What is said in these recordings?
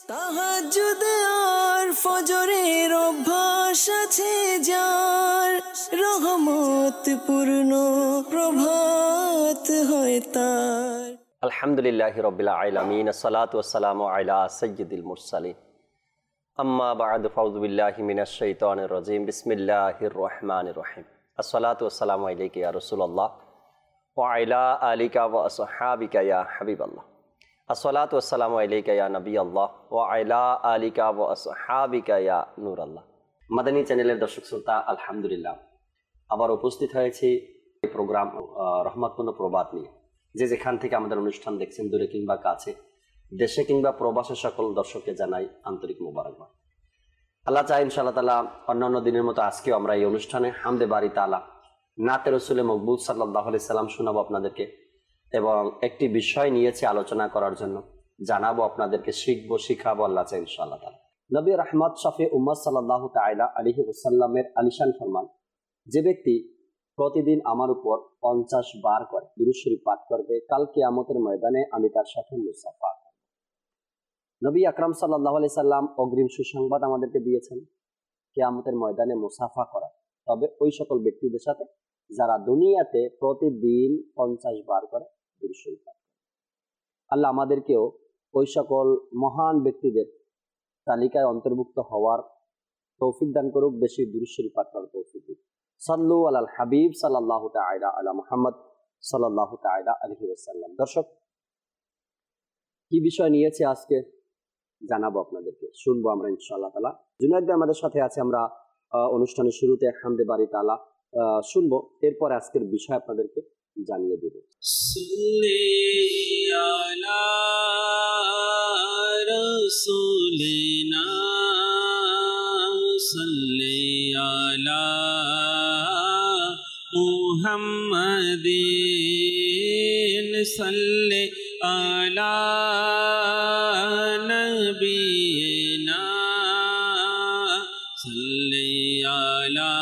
তাহাজ্জুদ আর ফজরের অভ্যাস আছে যার, রহমত পূর্ণ প্রভাত হয় তার। আলহামদুলিল্লাহি রাব্বিল আলামিন, আসসালাতু ওয়াসসালামু আলা সাইয়্যিদিল মুরসালিন, আম্মা বা'দু, ফাউযু বিল্লাহি মিনাশ শাইতানির রাজীম, বিসমিল্লাহির রহমানির রহিম। আসসালাতু ওয়াসসালামু আলাইকা ইয়া রাসূলুল্লাহ ওয়া আলা আলিকা ওয়া আসহাবিকা ইয়া হাবিবাল্লাহ। আসসালাতু ওয়াসসালামু আলাইকা ইয়া নবিয়াল্লাহ ওয়া আলা আলিকা ওয়া আসহাবিকা ইয়া নূরাল্লাহ। মাদানী চ্যানেলের দর্শক শ্রোতা, আলহামদুলিল্লাহ আবার উপস্থিত হয়েছি এই প্রোগ্রাম রহমতপূর্ণ প্রবাদ নিয়ে। যে যেখান থেকে আমাদের অনুষ্ঠান দেখছেন, দূরে কিংবা কাছে, দেশে কিংবা প্রবাসে, সকল দর্শককে জানাই আন্তরিক মোবারকবাদ। আল্লাহ চাই ইনশাআল্লাহ তাআলা অন্যান্য দিনের মতো আজকেও আমরা এই অনুষ্ঠানে হামদে বারি তাআলা নাতে রসুলে মকবুল সাল্লাল্লাহু আলাইহি সাল্লাম শোনাবো আপনাদেরকে, এবং একটি বিষয় নিয়েছি আলোচনা করার জন্য, জানাবো আপনাদেরকে, শিখবো, শিখাবো আল্লাহ চাই ইনশাআল্লাহ তাআলা। নবী রাহমাত শফি উম্মাত সাল্লাল্লাহু তাআলা আলাইহি ওয়াসাল্লামের আলিশান ফরমান, যে ব্যক্তি প্রতিদিন আমার উপর 50 বার করে দুরূদ শরীফ পাঠ করবে, কাল কিয়ামতের ময়দানে আমি তার সাথে মুসাফা করব। নবী আকরাম সাল্লাল্লাহু আলাইহি সাল্লাম অগ্রিম সুসংবাদ আমাদেরকে দিয়েছেন কিয়ামতের ময়দানে মুসাফা করা, তবে ওই সকল ব্যক্তিদের সাথে যারা দুনিয়াতে প্রতিদিন 50 বার করে দুরূদ শরীফ পাঠ করে। আল্লাহ আমাদেরকেও ওই সকল মহান ব্যক্তিদের তালিকায় অন্তর্ভুক্ত হওয়ার তৌফিক দান করুক, বেশি দুরূদ শরীফ পাঠ করার তৌফিক দিন। সাল্লু আলাল হাবিব সাল্লাল্লাহু তাআলা আলা মুহাম্মদ সাল্লাল্লাহু তাআলা আলাইহি ওয়াসাল্লাম। দর্শক, কি বিষয় নিয়েছে আজকে জানাবো আপনাদেরকে, শুনবো আমরা ইনশাআল্লাহ তাআলা। জুনায়েদ ভাই আমাদের সাথে আছে, আমরা অনুষ্ঠানের শুরুতে হামদে বারি তাআলা শুনবো, এরপর আজকের বিষয় আপনাদেরকে জানিয়ে দেব। সাল্লি আলা রাসূলিনা সাল্লি আলা মুহাম্মাদিন সাল্লি আলা নবিয়িনা সাল্লি আলা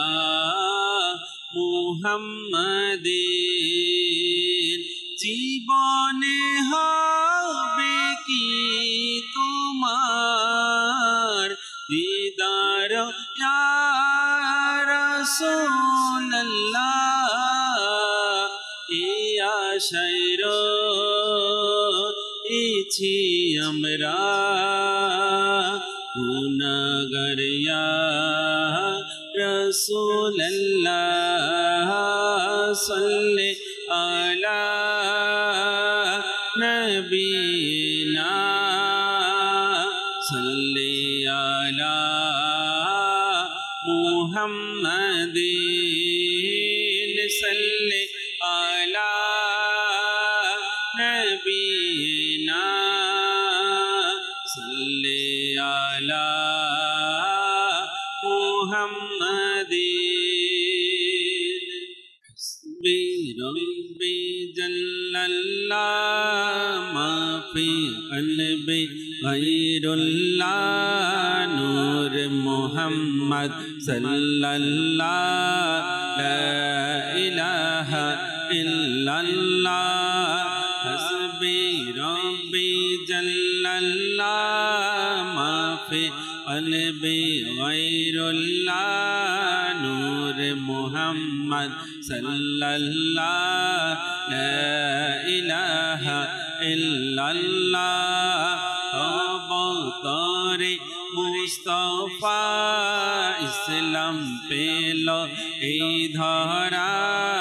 মুহাম্মাদিন। জীবনে হবে কি তোমার দিদার ইয়া রাসূলুল্লাহ, ইয়া শায়র ইছি আমরা গুনাহগার ইয়া রাসূলুল্লাহ, সাল্লি আলা নবিয়িনা সাল্লি আলা মুহাম্মাদিন সাল্লি আলা নবিয়িনা সাল্লি আলা মুহাম্মাদিন। হাসবি রব্বি জাল্লাল্লাহ মা ফি কলবি গায়রুল্লাহ, নূর মুহাম্মদ সাল্লাল্লাহ, লা ইলাহা ইল্লাল্লাহ। হাসবি রব্বি জাল্লাল্লাহ মা ফি কলবি গায়রুল্লাহ, নূর মুহাম্মদ সাল্লাল্লাহ, লা ইলাহা ইল্লাল্লাহ। অবতারে মুস্তাফা ইসলাম পেল এই ধরা,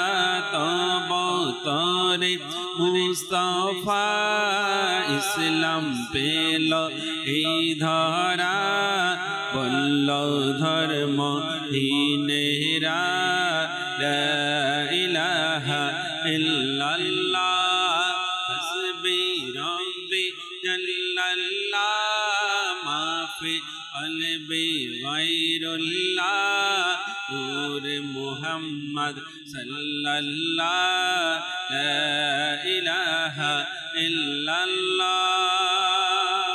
অবতারে মুস্তাফা ইসলাম পেল এই ধরা, বলল ধর্মহীনেরা লা ইলাহা ইল্লাল্লাহ। হাসবি রব্বি জাল্লাল্লাহ মা ফি কলবি গায়রুল্লাহ, নূর মুহাম্মদ সাল্লাল্লাহ, লা ইলাহা ইল্লাল্লাহ।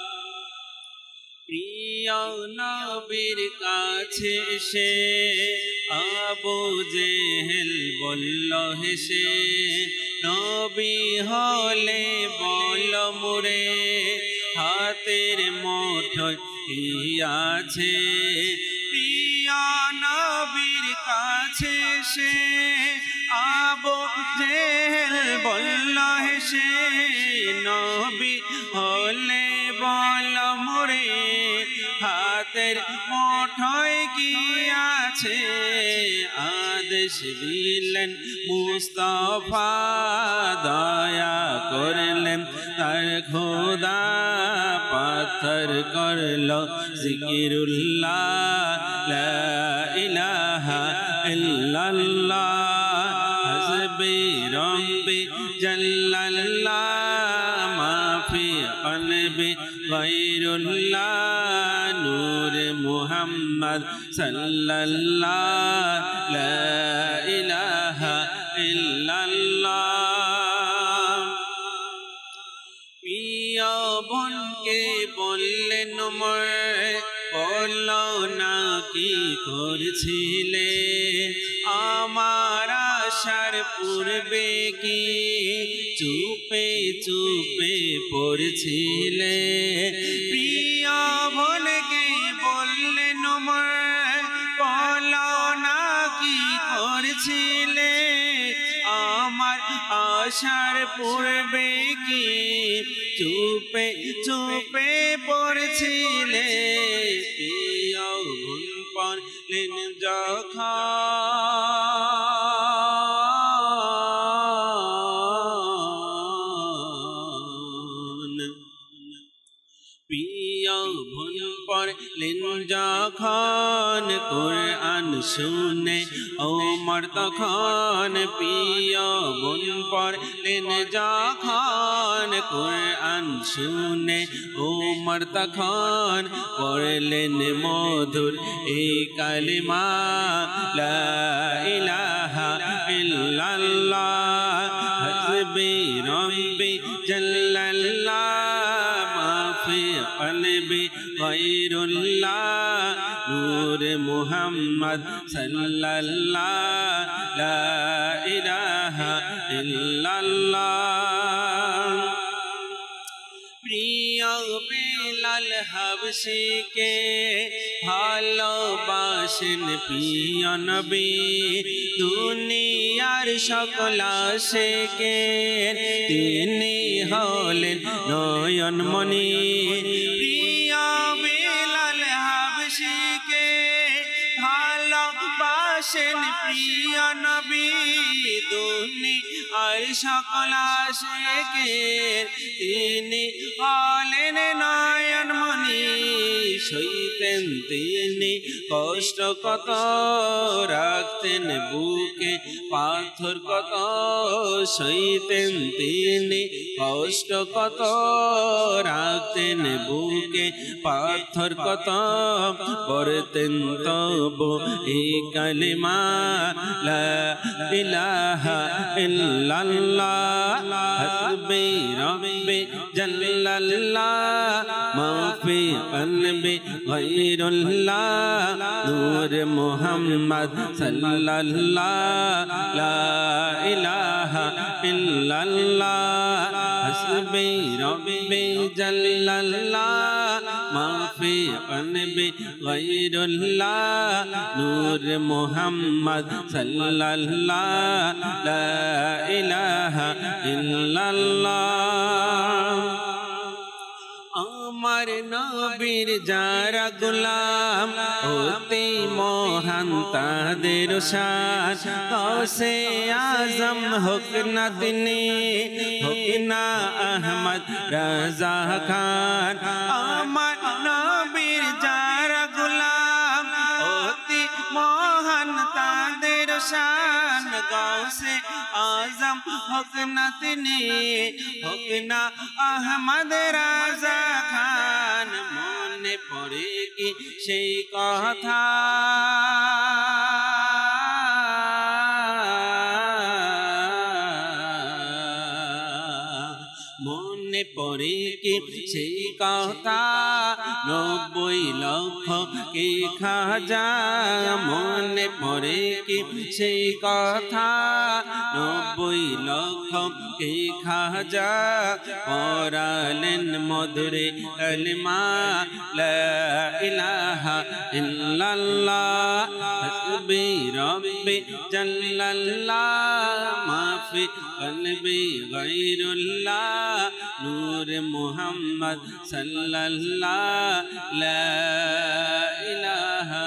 প্রিয় নবীর কাছে সে আবু জেহেল বলল হেসে, নবী হলে বল মুরে হাতের মুঠোয় কি আছে প্রিয় নবীর কাছে সে আবু জেহেল বলল হেসে নবী হলে বল মোরে হাতের মুঠোয় কি আছে আদেশ দিলেন মুস্তাফা দয়া করলেন তার খোদা পাথর করলো জিকিরুল্লাহ লা ইলাহা ইল্লাল্লাহ হাসবি রব্বি জাল্লাল্লাহ মা ফি কলবি গায়রুল্লাহ নূর মুহাম্মদ সাল্লাল্লাহ লা ইলাহা ইল্লাল্লাহ প্রিয় বোনকে বললেন বলো না কি করছিলে আমার আসার পূর্বে কি চুপে চুপে পড়ছিলে প্রিয় বোনকে বললেন বলো না কি করছিলে আমার আসার পূর্বে কি চুপে চুপে পড়ছিলে প্রিয় বোন পড়লেন যখন প্রিয় বোন পড়লেন যখন কোরআন শুনে ওমর তখন প্রিয় বোন পড়লেন যখন কোরআন শুনে ওমর তখন পড়লেন মধুর এই কালিমা লা ইলাহা ইল্লাল্লাহ হাসবি রব্বি জাল্লাল্লাহ মা ফি কলবি গায়রুল্লাহ নূর মুহাম্মদ সাল্লাল্লাহ লা ইলাহা ইল্লাল্লাহ প্রিয় বেলাল হাবশিকে ভালোবাসেন প্রিয় নবী দুনিয়ার সকল আশিকে তিনি হলেন নয়নমণি প্রিয় বেলাল হাবশিকে ভালোবাসেন প্রিয় নবী দুনিয়ার সকল আশিকে তিনি হলেন নয়নমণি সইতেন তিনি কষ্ট কত রাখতেন বুকে পাথর কত সইতেন তিনি কষ্ট কত রাখতেন বুকে পাথর কত পড়তেন তবু এই কালিমা লা ইলাহা ইল্লাল্লাহ হাসবি রব্বি জাল্লাল্লাহ মা ফি কলবি গায়রুল্লাহ নূর মুহাম্মদ সাল্লাল্লাহ লা ইলাহা ইল্লাল্লাহ হাসবি রব্বি জাল্লাল্লাহ মা ফি কলবি গায়রুল্লাহ নূর মুহাম্মদ সাল্লাল্লাহ লা ইলাহা ইল্লাল্লাহ আমার নবীর যারা গোলাম হতে মহান তাদের শান কৌসে আজম হোক না তিনি হোক না আহমদ রাজা খান আমার নবীর যারা গোলাম হতে মহান তাদের শান কৌসে আজম হোক না তিনি হোক না আহমদ রাজা খান মনে পড়ে কি সেই কথা মনে পড়ে কি সেই কথা 90 লক্ষ কি খাজা মনে পড়ে কি সেই কথা নব্বই লক্ষ কে খাজা পড়ালেন মধুরে কলমা লা ইলাহা ইল্লাল্লাহ হাসবি রব্বি জাল্লাল্লাহ মাফি কলবি গায়রুল্লাহ নূর মুহাম্মদ সাল্লাল্লাহ লা ইলাহা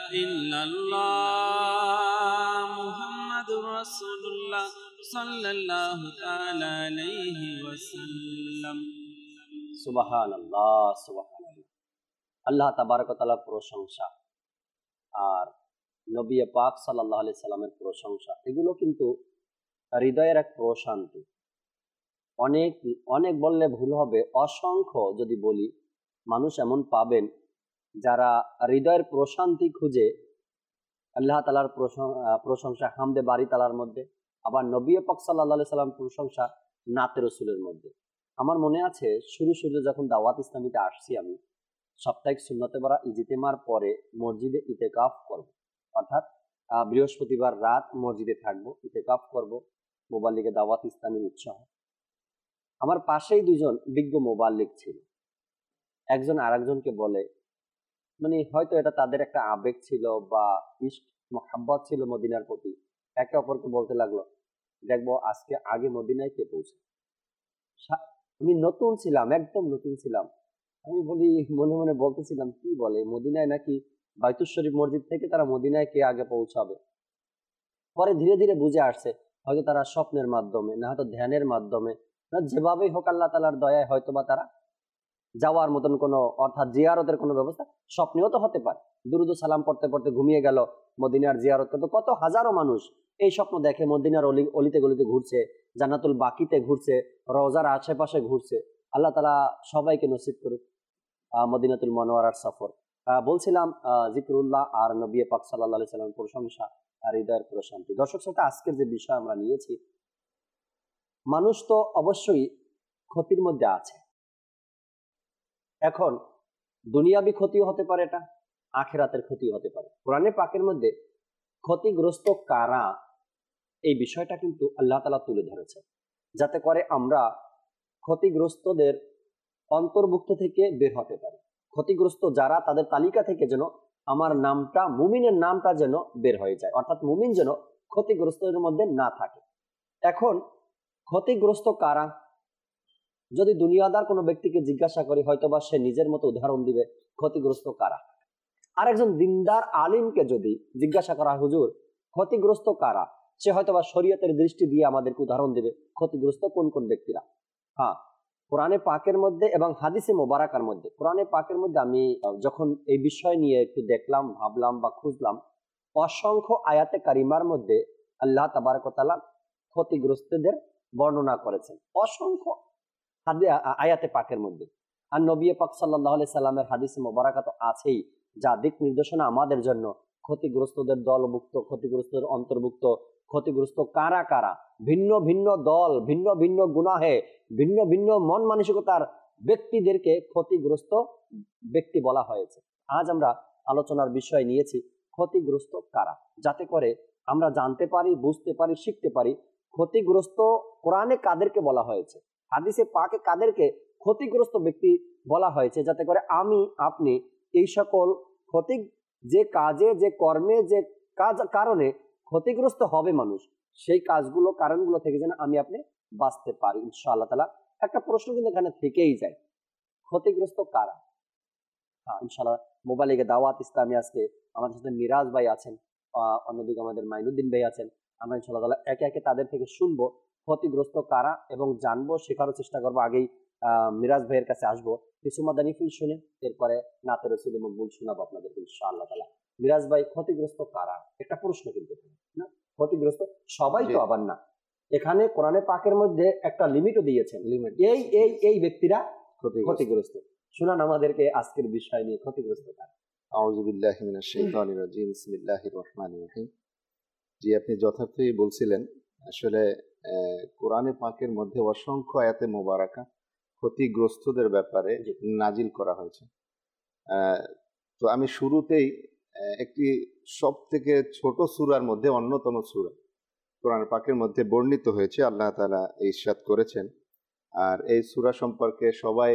ইল্লাল্লাহ মুহাম্মাদুর রাসূলুল্লাহ সাল্লাল্লাহু তাআলা আলাইহি ওয়াসাল্লাম। সুবহানাল্লাহ, সুবহানাল্লাহ। আল্লাহ তাবারক ওয়া তাআলার প্রশংসা আর নবী পাক সাল্লাল্লাহু আলাইহি সাল্লামের প্রশংসা, এগুলো কিন্তু হৃদয়ের এক প্রশান্তি। অনেক অনেক বললে ভুল হবে, অসংখ্য যদি বলি মানুষ এমন পাবেন যারা হৃদয়ের প্রশান্তি খুঁজে আল্লাহ তাআলার প্রশংসা হামদে বারি তাআলার মধ্যে, আবার নবী পাক সাল্লাল্লাহু আলাইহি সাল্লাম প্রশংসা নাতে রাসূলের মধ্যে। আমার মনে আছে শুরু যখন দাওয়াত ইসলামীতে আসছি, আমি সাপ্তাহিক সুন্নতে বারা ইজতিমার পরে মসজিদে ইতেকাফ করব, অর্থাৎ বৃহস্পতিবার রাত মসজিদে থাকবো, ইতেকাফ করব, মুবাল্লিগে দাওয়াত ইসলামীর উৎসাহ। আমার পাশেই দুজন বিজ্ঞ মুবাল্লিগ ছিল। একজন আরেকজনকে বলে, মানে হয়তো এটা তাদের একটা আবেগ ছিল বা ইশক মোহাব্বত ছিল মদিনার প্রতি, একে অপরকে বলতে লাগলো, দেখবো আজকে আগে মদিনায় কে পৌঁছে। আমি নতুন ছিলাম, একদম নতুন ছিলাম। আমি বলি, মনে মনে বলতেছিলাম, কি বলে মদিনায় নাকি বাইতুল শরীফ মসজিদ থেকে তারা মদিনায় কে আগে পৌঁছাবে। পরে ধীরে ধীরে বুঝে আসছে হয়তো তারা স্বপ্নের মাধ্যমে, না হয়তো ধ্যানের মাধ্যমে, না যেভাবেই হোক আল্লাহ তাআলার দয়ায় হয়তো বা তারা যাওয়ার মতন কোনো, অর্থাৎ জিয়ারতের কোনো ব্যবস্থা স্বপ্নেও তো হতে পারে। দুরুদ সালাম পড়তে পড়তে ঘুমিয়ে গেল, মদিনার জিয়ারত করতে কত হাজারো মানুষ এই স্বপ্ন দেখে মদিনার অলিতে গলিতে ঘুরছে, জান্নাতুল বাকিতে ঘুরছে, রওজার আশেপাশে ঘুরছে। আল্লাহ তাআলা সবাইকে নসিব করুক মদিনাতুল মুনাওয়ারার সফর। বলছিলাম জিকরুল্লাহ আর নবী পাক সাল্লাল্লাহু আলাইহি সাল্লামের প্রশংসা আর হৃদয়ের প্রশান্তি। দর্শক শ্রোতা, আজকের যে বিষয় আমরা নিয়েছি, মানুষ তো অবশ্যই ক্ষতির মধ্যে আছে। এখন দুনিয়াবি ক্ষতিও হতে পারে, এটা আখিরাতের ক্ষতিও হতে পারে। কোরআনে পাকের মধ্যে ক্ষতিগ্রস্ত কারা, এই বিষয়টা কিন্তু আল্লাহ তাআলা তুলে ধরেছে, যাতে করে আমরা ক্ষতিগ্রস্তদের অন্তর্ভুক্ত থেকে বের হতে পারি। ক্ষতিগ্রস্ত যারা, তাদের তালিকা থেকে যেন আমার নামটা, মুমিনের নামটা যেন বের হয়ে যায়, অর্থাৎ মুমিন যেন ক্ষতিগ্রস্তদের মধ্যে না থাকে। এখন ক্ষতিগ্রস্ত কারা, যদি দুনিয়াদার কোনো ব্যক্তিকে জিজ্ঞাসা করি, হয়তোবা সে নিজের মতো উদাহরণ দিবে ক্ষতিগ্রস্ত কারা। আরেকজন দিনদার আলিমকে যদি জিজ্ঞাসা করা, হুজুর ক্ষতিগ্রস্ত কারা, সে হয়তোবা শরীয়তের দৃষ্টি দিয়ে আমাদেরকে উদাহরণ দিবে ক্ষতিগ্রস্ত কোন কোন ব্যক্তিরা। হ্যাঁ, কোরআনে পাকের মধ্যে এবং হাদিসে মোবারকার মধ্যে, কোরআনে পাকের মধ্যে আমি যখন এই বিষয় নিয়ে একটু দেখলাম, ভাবলাম বা খুঁজলাম, অসংখ্য আয়াতে কারিমার মধ্যে আল্লাহ তাবারক ওয়া তাআলা ক্ষতিগ্রস্তদের বর্ণনা করেছেন, অসংখ্য আয়াতে পাকের মধ্যে। আর নবী পাক সাল্লাল্লাহু আলাইহি সাল্লামের হাদিসে মোবারকা তো আছেই, যা দিক নির্দেশনা আমাদের জন্য। ক্ষতিগ্রস্তদের দলভুক্ত, ক্ষতিগ্রস্তদের অন্তর্ভুক্ত, ক্ষতিগ্রস্ত কারা কারা, ভিন্ন ভিন্ন দল, ভিন্ন ভিন্ন গুনাহে, ভিন্ন ভিন্ন মন মানসিকতার ব্যক্তিদেরকে ক্ষতিগ্রস্ত ব্যক্তি বলা হয়েছে। আজ আমরা আলোচনার বিষয় নিয়েছি ক্ষতিগ্রস্ত কারা, যাতে করে আমরা জানতে পারি, বুঝতে পারি, শিখতে পারি ক্ষতিগ্রস্ত কোরআনে কাদেরকে বলা হয়েছে, হাদিসে পাকে কাদেরকে ক্ষতিগ্রস্ত ব্যক্তি বলা হয়েছে, যাতে করে আমি আপনি এই সকল ক্ষতি, যে কাজে, যে কর্মে, যে কারণে ক্ষতিগ্রস্ত হবে মানুষ, সেই কাজগুলো, কারণগুলো থেকে যেন আমি আপনি বাঁচতে পারি ইনশাআল্লাহ তাআলা। একটা প্রশ্ন কিন্তু এখানে থেকেই যায়, ক্ষতিগ্রস্ত কারা? হ্যাঁ, ইনশাআল্লাহ মুবাল্লিগে দাওয়াত ইসলামী আজকে আমাদের সাথে মিরাজ ভাই আছেন, অন্যদিকে আমাদের মাইনুদ্দিন ভাই আছেন। আমরা ইনশাআল্লাহ তাআলা একে একে তাদের থেকে শুনবো ক্ষতিগ্রস্ত কারা এবং জানবো, শেখারও চেষ্টা করবো। আগেই মিরাজ ভাইয়ের কাছে আসবো, কিছু মাদানী ফুল শুনে এরপরে নাতে রাসূল মকবুল শোনাবো আপনাদেরকে ইনশাআল্লাহ তাআলা। মিরাজ ভাই, ক্ষতিগ্রস্ত কারা? একটা প্রশ্ন কিন্তু না, ক্ষতিগ্রস্ত সবাই তো আবার না, এখানে কোরআনে পাকের মধ্যে একটা লিমিটও দিয়েছেন, লিমিট, এই এই এই ব্যক্তিরা ক্ষতিগ্রস্ত। শুনান আমাদেরকে আজকের বিষয় নিয়ে ক্ষতিগ্রস্ত কারা। আউযু বিল্লাহি মিনাশ শাইতানির রাজিম, বিসমিল্লাহির রহমানির রহিম। জি, আপনি যথার্থই বলছিলেন। আসলে কোরআনে পাকের মধ্যে অসংখ্য আয়াতে মোবারকা ক্ষতিগ্রস্তদের ব্যাপারে নাজিল করা হয়েছে। তো আমি শুরুতেই একটি সব থেকে ছোট সূরার মধ্যে অন্যতম সূরা কোরআন পাকের মধ্যে বর্ণিত হয়েছে, আল্লাহ তাআলা ইরশাদ করেছেন। আর এই সূরা সম্পর্কে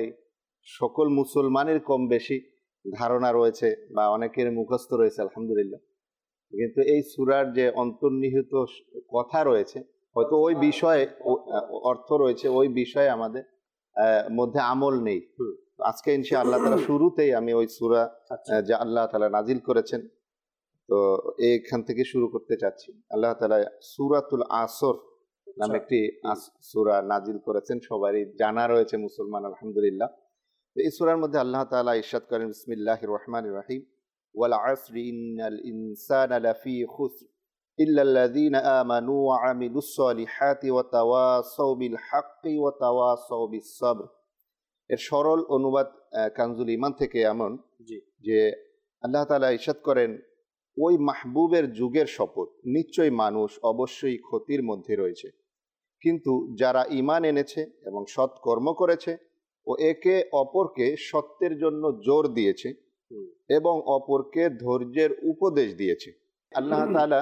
সকল মুসলমানের কম বেশি ধারণা রয়েছে বা অনেকের মুখস্থ রয়েছে আলহামদুলিল্লাহ। কিন্তু এই সূরার যে অন্তর্নিহিত কথা রয়েছে, হয়তো ওই বিষয়ে অর্থ রয়েছে, ওই বিষয়ে আমাদের মধ্যে আমল নেই। আজকে ইনশাআল্লাহ তাআলা শুরুতেই আমি ওই সূরা যে আল্লাহ তাআলা নাজিল করেছেন, তো এইখান থেকে শুরু করতে চাচ্ছি। আল্লাহ তাআলা সূরাতুল আসর নামে একটি সূরা নাজিল করেছেন, সবারই জানা রয়েছে মুসলমান আলহামদুলিল্লাহ। তো এই সূরার মধ্যে আল্লাহ তাআলা ইরশাদ করেন, বিসমিল্লাহির রহমানির রহিম, ওয়াল আসরি ইন্নাল ইনসানা লাফি খুসর ইল্লাল্লাযীনা আমানু ওয়া আমিলুস সলিহাতি ওয়া তাওয়াসাউ বিল হাক্কি ওয়া তাওয়াসাউ বিস সবর। এর সরল অনুবাদ কানজুল ঈমান থেকে এমন যে আল্লাহ তাআলা ইরশাদ করেন, ওই মাহবুবের যুগের শপথ, নিশ্চয়ই মানুষ অবশ্যই ক্ষতির মধ্যে রয়েছে, কিন্তু যারা ঈমান এনেছে এবং সৎকর্ম করেছে ও একে অপরকে সত্যের জন্য জোর দিয়েছে এবং অপরকে ধৈর্যের উপদেশ দিয়েছে। আল্লাহ তাআলা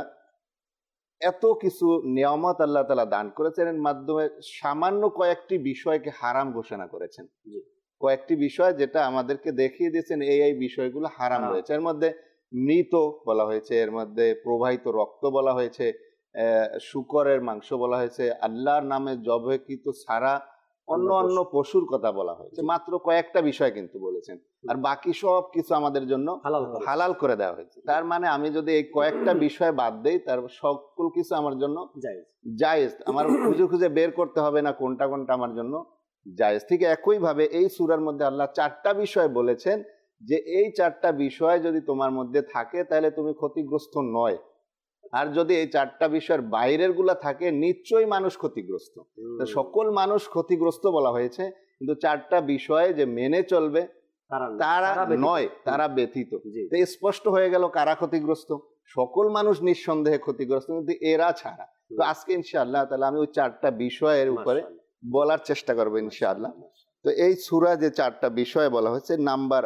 এত কিছু নিয়ামত আল্লাহ তাআলা দান করেছেন, এর মাধ্যমে সামান্য কয়েকটি বিষয়কে হারাম ঘোষণা করেছেন। কয়েকটি বিষয় যেটা আমাদেরকে দেখিয়ে দিয়েছেন এই বিষয়গুলো হারাম রয়েছে। এর মধ্যে মৃত বলা হয়েছে, এর মধ্যে প্রবাহিত রক্ত বলা হয়েছে, শূকরের মাংস বলা হয়েছে, আল্লাহর নামে জবাইকৃত ছাড়া অন্য পশুর কথা বলা হয়েছে। মাত্র কয়েকটা বিষয় কিন্তু বলেছেন, আর বাকি সব কিছু আমাদের জন্য হালাল করে দেওয়া হয়েছে। তার মানে আমি যদি এই কয়েকটা বিষয় বাদ দেই, তার সকল কিছু আমার জন্য জায়েজ। আমার খুঁজে খুঁজে বের করতে হবে না কোনটা কোনটা আমার জন্য জায়েজ। ঠিক একই ভাবে এই সূরার মধ্যে আল্লাহ 4টা বিষয় বলেছেন যে এই 4টা বিষয় যদি তোমার মধ্যে থাকে তাহলে তুমি ক্ষতিগ্রস্ত নয়, আর যদি এই 4টা বিষয়ের বাইরের গুলা থাকে নিশ্চয়ই মানুষ ক্ষতিগ্রস্ত। সকল মানুষ ক্ষতিগ্রস্ত বলা হয়েছে, কিন্তু 4টা বিষয় যে মেনে চলবে তারা নয়, তারা ব্যতীত। তো স্পষ্ট হয়ে গেল কারা ক্ষতিগ্রস্ত। সকল মানুষ নিঃসন্দেহে ক্ষতিগ্রস্ত, কিন্তু এরা ছাড়া। তো আজকে ইনশাআল্লাহ তাআলা আমি ওই 4টা বিষয়ের উপরে বলার চেষ্টা করবো ইনশাআল্লাহ। তো এই সূরা যে 4টা বিষয় বলা হয়েছে, নাম্বার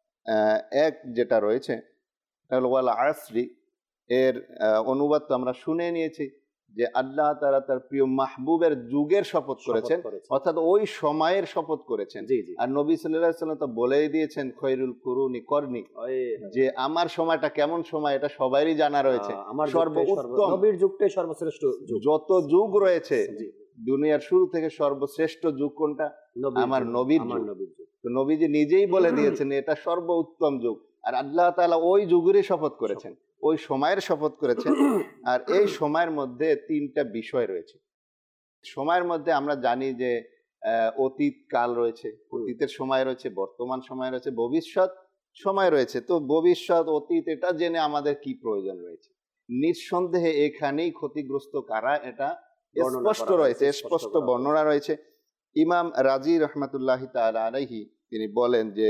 1 যেটা রয়েছে ওয়াল আসরি, এর অনুবাদ তো আমরা শুনে নিয়েছি যে আল্লাহ তাআলা তার প্রিয় মাহবুবের যুগের শপথ করেছেন, অর্থাৎ ওই সময়ের শপথ করেছেন। আর নবী সাল্লাল্লাহু আলাইহি ওয়াসাল্লাম তো বলেই দিয়েছেন খৈরুল কুরুনি করনি, যে আমার সময়টা কেমন সময় এটা সবারই জানা রয়েছে। সর্বোত্তম নবীর যুগটাই সর্বশ্রেষ্ঠ যুগ। যত যুগ রয়েছে দুনিয়ার শুরু থেকে সর্বশ্রেষ্ঠ যুগ কোনটা? আমার নবীর যুগ। তো নবীজি নিজেই বলে দিয়েছেন এটা সর্বোত্তম যুগ, আর আল্লাহ তাআলা ওই যুগেরই শপথ করেছেন, ওই সময়ের শপথ করেছেন। আর এই সময়ের মধ্যে 3টা বিষয় রয়েছে। সময়ের মধ্যে আমরা জানি যে অতীত কাল রয়েছে, অতীতের সময় রয়েছে, বর্তমান সময় রয়েছে, ভবিষ্যৎ সময় রয়েছে। তো ভবিষ্যৎ অতীত এটা জেনে আমাদের কি প্রয়োজন রয়েছে? নিঃসন্দেহে এখানেই ক্ষতিগ্রস্ত কারা এটা স্পষ্ট রয়েছে, স্পষ্ট বর্ণনা রয়েছে। ইমাম রাজি রহমাতুল্লাহি তাআলা আলাইহি তিনি বলেন যে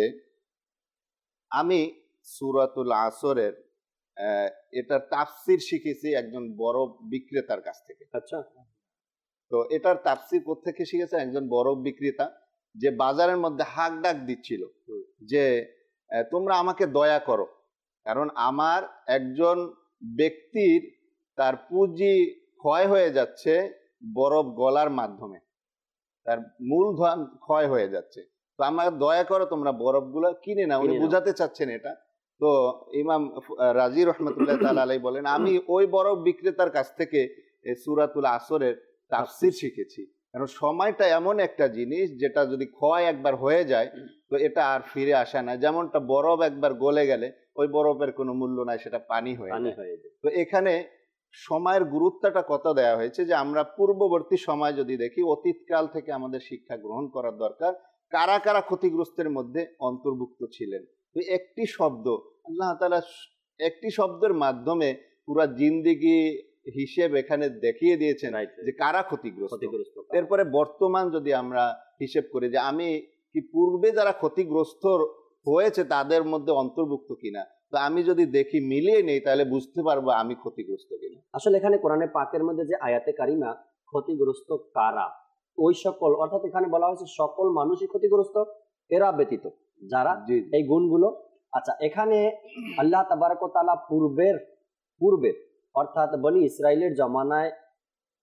আমি সূরাতুল আসরের এটার তাফসির শিখেছি একজন বড় বিক্রেতার কাছ থেকে। আচ্ছা, তো এটার তাফসির কোত্থেকে শিখেছে? একজন বড় বিক্রেতা যে বাজারের মধ্যে হাক ডাক দিচ্ছিল যে তোমরা আমাকে দয়া করো, কারণ আমার একজন ব্যক্তির তার পুঁজি ক্ষয় হয়ে যাচ্ছে বরফ গলার মাধ্যমে, তার মূলধন ক্ষয় হয়ে যাচ্ছে, তো আমার দয়া করো তোমরা বরফগুলো কিনে নাও। উনি বুঝাতে চাচ্ছেন এটা। তো ইমাম রাজি রহমাতুল্লাহ তাআলা আলাইহি বলেন আমি ওই বরফ বিক্রেতার কাছ থেকে সূরাতুল আসরের তাফসীর শিখেছি, কারণ সময়টা এমন একটা জিনিস যেটা যদি ক্ষয় একবার হয়ে যায় তো এটা আর ফিরে আসে না। যেমনটা বরফ একবার গলে গেলে ওই বরফের কোনো মূল্য নাই, সেটা পানি হয়ে যায়। তো এখানে সময়ের গুরুত্বটা কত দেওয়া হয়েছে যে আমরা পূর্ববর্তী সময় যদি দেখি, অতীতকাল থেকে আমাদের শিক্ষা গ্রহণ করার দরকার কারা কারা ক্ষতিগ্রস্তের মধ্যে অন্তর্ভুক্ত ছিলেন। তো একটি শব্দ আল্লাহ তাআলা একটি শব্দের মাধ্যমে পুরা জিন্দেগি হিসেব এখানে দেখিয়ে দিয়েছেন যে কারা ক্ষতিগ্রস্ত। এরপরে বর্তমান যদি আমরা হিসেব করি যে আমি কি পূর্বে যারা ক্ষতিগ্রস্ত হয়েছে তাদের মধ্যে অন্তর্ভুক্ত কিনা, তো আমি যদি দেখি মিলিয়ে নেই তাহলে বুঝতে পারবো আমি ক্ষতিগ্রস্ত কিনা। আসলে এখানে কোরআনে পাকের মধ্যে যে আয়াতে কারিমা ক্ষতিগ্রস্ত কারা, ওই সকল, অর্থাৎ এখানে বলা হয়েছে সকল মানুষই ক্ষতিগ্রস্ত, এরা ব্যতীত যারা এই গুণগুলো। আচ্ছা, এখানে আল্লাহ তাবারক ওয়া তাআলা পূর্বের অর্থাৎ বনি ইসরাইলের জমানায়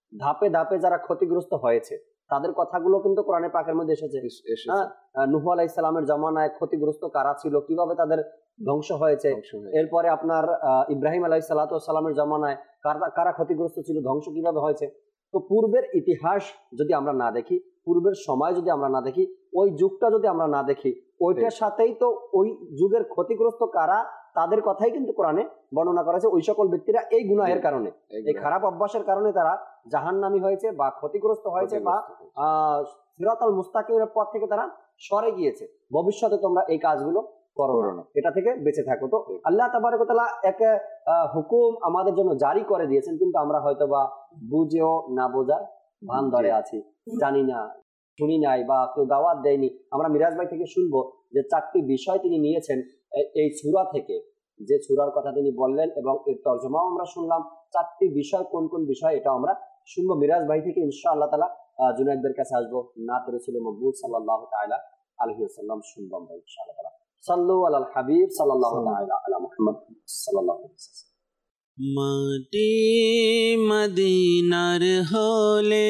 ধাপে ধাপে যারা ক্ষতিগ্রস্ত হয়েছে তাদের কথাগুলো কিন্তু কোরআনে পাকের মধ্যে এসেছে। নূহ আলাইহিস সালামের জামানায় ক্ষতিগ্রস্ত কারা ছিল, কিভাবে তাদের ধ্বংস হয়েছে। এরপরে আপনার ইব্রাহিম আলাইহিস সালামের জামানায় কারা ক্ষতিগ্রস্ত ছিল, ধ্বংস কিভাবে হয়েছে। তো পূর্বের ইতিহাস যদি আমরা না দেখি, পূর্বের সময় যদি আমরা না দেখি, ওই যুগটা যদি আমরা না দেখি, ওইটার সাথেই তো ওই যুগের ক্ষতিগ্রস্ত কারা তাদের কথাই কিন্তু কোরআনে বর্ণনা করেছে। ওই সকল ব্যক্তিরা এই গুনাহের কারণে, এই খারাপ অভ্যাসের কারণে তারা জাহান্নামী হয়েছে বা ক্ষতিগ্রস্ত হয়েছে বা সিরাতাল মুস্তাকিমের পথ থেকে তারা সরে গিয়েছে। ভবিষ্যতে তোমরা এই কাজগুলো করো না, এটা থেকে বেঁচে থাকো। তো আল্লাহ তাবারক ওয়া তাআলা এক হুকুম আমাদের জন্য জারি করে দিয়েছেন, কিন্তু আমরা হয়তো বা বুঝেও না বোঝার ভান ধরে আছি, জানি না, শুনি নাই বা কেউ দাওয়াত দেয়নি। আমরা মিরাজ ভাই থেকে শুনবো যে 4টি বিষয় তিনি নিয়েছেন এই সূরা থেকে, যে সূরার কথা তিনি বললেন এবং এর তরজমাও আমরা শুনলাম। 4টি বিষয় কোন কোন বিষয় এটা আমরা শুনবো মিরাজ ভাই থেকে ইনশাআল্লাহ তাআলা। জুনায়েদের কাছে আসবো, নাত রাসূল মকবুল সাল্লাল্লাহু তাআলা আলাইহি ওয়াসাল্লাম শুনবো আমরা ইনশাআল্লাহ তাআলা। সাল্লু আলাল হাবিব সাল্লাল্লাহু তাআলা আলা মুহাম্মদ সাল্লাল্লাহু আলাইহি ওয়াসাল্লাম। মাটি মদিনার হলে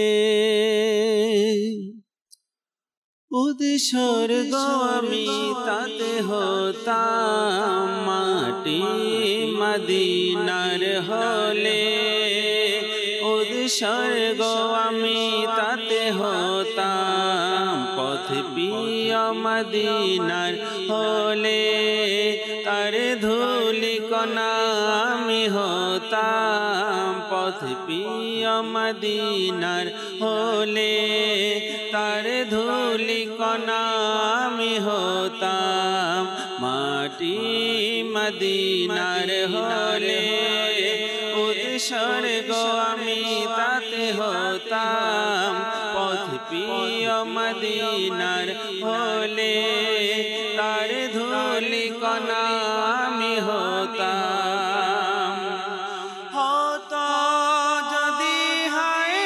উৎসর্গ আমি তাতে হতাম, মাটি মদিনার হলে উৎসর্গ আমি তাতে হতাম, পথ প্রিয় মদিনার হলে তার ধুলি কণা আমি হতাম, পথ প্রিয় মদিনার হলে তার ধুলি কণা আমি হতাম, মাটি মদিনার হলে উৎসর্গ আমি তাতে হতাম, পথ প্রিয় মদিনার হলে তার ধুলি কণা আমি হতাম। হতো যদি হয়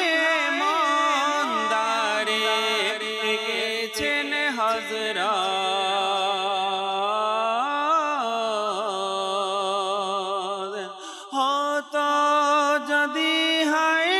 মন্দারে ডেকেছেন হযরত, হতো যদি হয়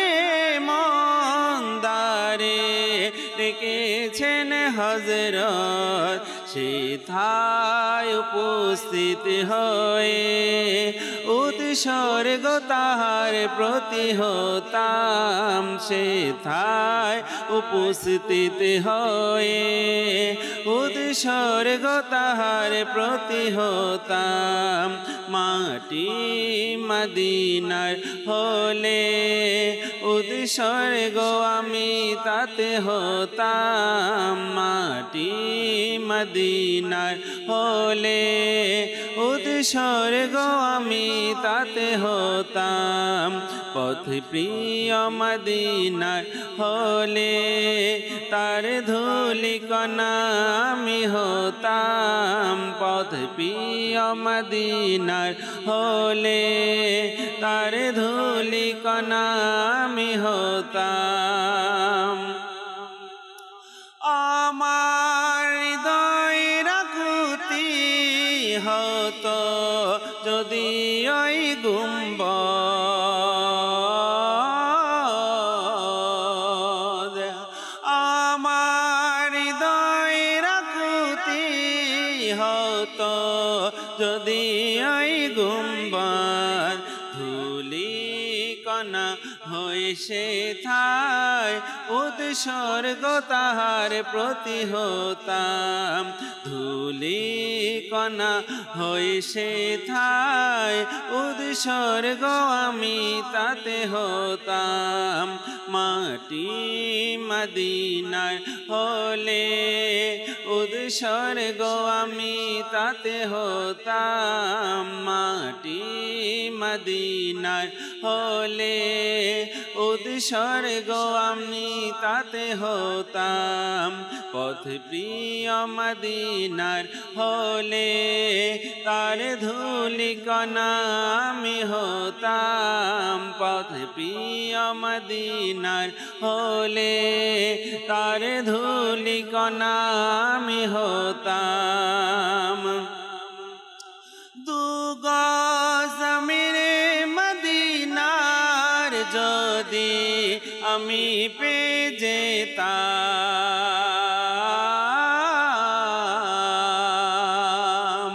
মন্দারে ডেকেছেন হযরত, সেথায় উপস্থিত হয়ে উৎসর্গ তাহার প্রতি হতাম, সেথায় উপস্থিত হয়ে উৎসর্গ তাহার প্রতি হতাম, মাটি মদিনার হলে উৎসর্গ আমি তাতে হতাম, মাটি মদিনার হলে উৎসর্গ আমি তাতে হতাম, পথ প্রিয় মদিনার হলে তার ধুলি কণা আমি হতাম, পথ প্রিয় মদিনার হলে তার ধুলি কণা আমি হতাম। আমার হৃদয়ের আকুতি হতো যদি ওই গুম্বদ, আমার হৃদয়ের আকুতি হতো যদি ওই গুম্বদ, ধুলি কণা হয়ে সেথায় উৎসর্গ তাহার প্রতি হতাম, ধুলি কণা হয়ে সেথায় উৎসর্গ আমি তাতে হতাম, মাটি মদিনার হলে উৎসর্গ আমি তাতে হতাম, মাটি মদিনার হলে উৎসর্গ আমি তাতে হতাম, পথ প্রিয় মদিনার হলে তার ধুলি কণা আমি হতাম, পথ প্রিয় মদিনার হলে তার ধুলি কণা আমি হতাম। দুগজ জমিনে মদিনার যদি আমি পেয়ে যেতাম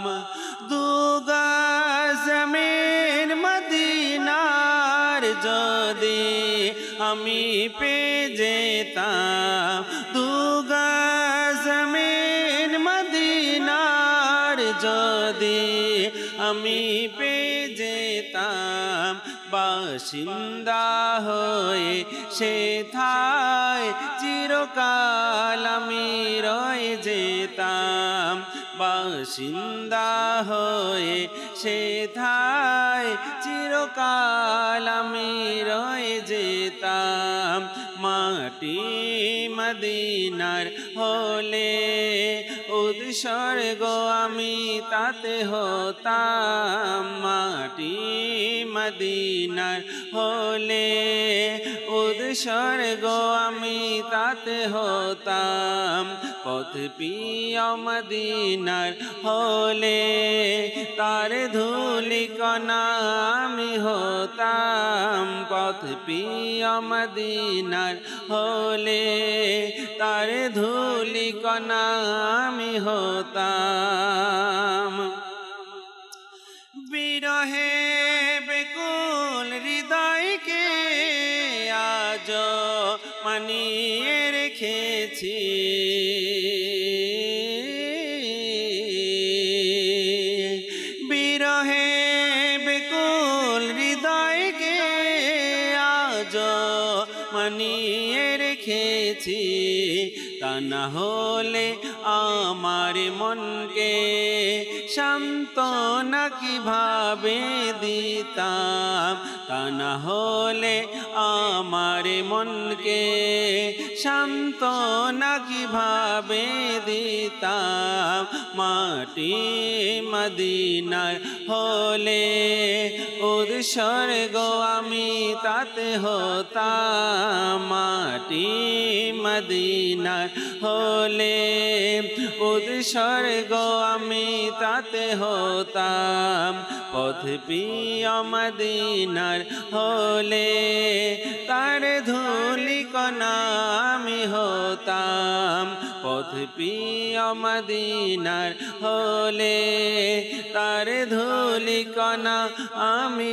দুগজ জমিন মদিনার যদি আমি পেয়ে যেতাম দুগজ জমিন মদিনার যদি আমি পেয়ে যেতাম বাসিন্দা হয়ে সেথায় চিরকাল আমি রয়ে যেতাম বাসিন্দা হয়ে সেথায় চিরকাল আমি রয়ে যেতাম মাটি মদিনার হলে উৎসর্গ আমি তাতে হতাম মাটি মদিনার হলে উৎসর্গ আমি তাতে হতাম পথ প্রিয় মদিনার হলে তার ধুলি কণা আমি হতাম পথ প্রিয় মদিনার হলে তার ধুলি কণা আমি হতাম বিরহে বেকুল হৃদয়কে আজ মানিয়ে রেখেছি বিরহে বেকুল হৃদয়কে আজ মানিয়ে রেখেছি তা না হলে আমার মনকে সান্ত্বনা কিভাবে দিতাম তা না হলে আমার মনকে সান্ত্বনা কিভাবে দিতাম মাটি মদিনার হলে উৎসর্গ আমি তাতে হতাম মাটি মদিনার হলে উৎসর্গ আমি তাতে হতাম পথ প্রিয় মদিনার হলে তার ধুলি কণা আমি হতাম পথ প্রিয় মদিনার হলে তার ধুলি কণা আমি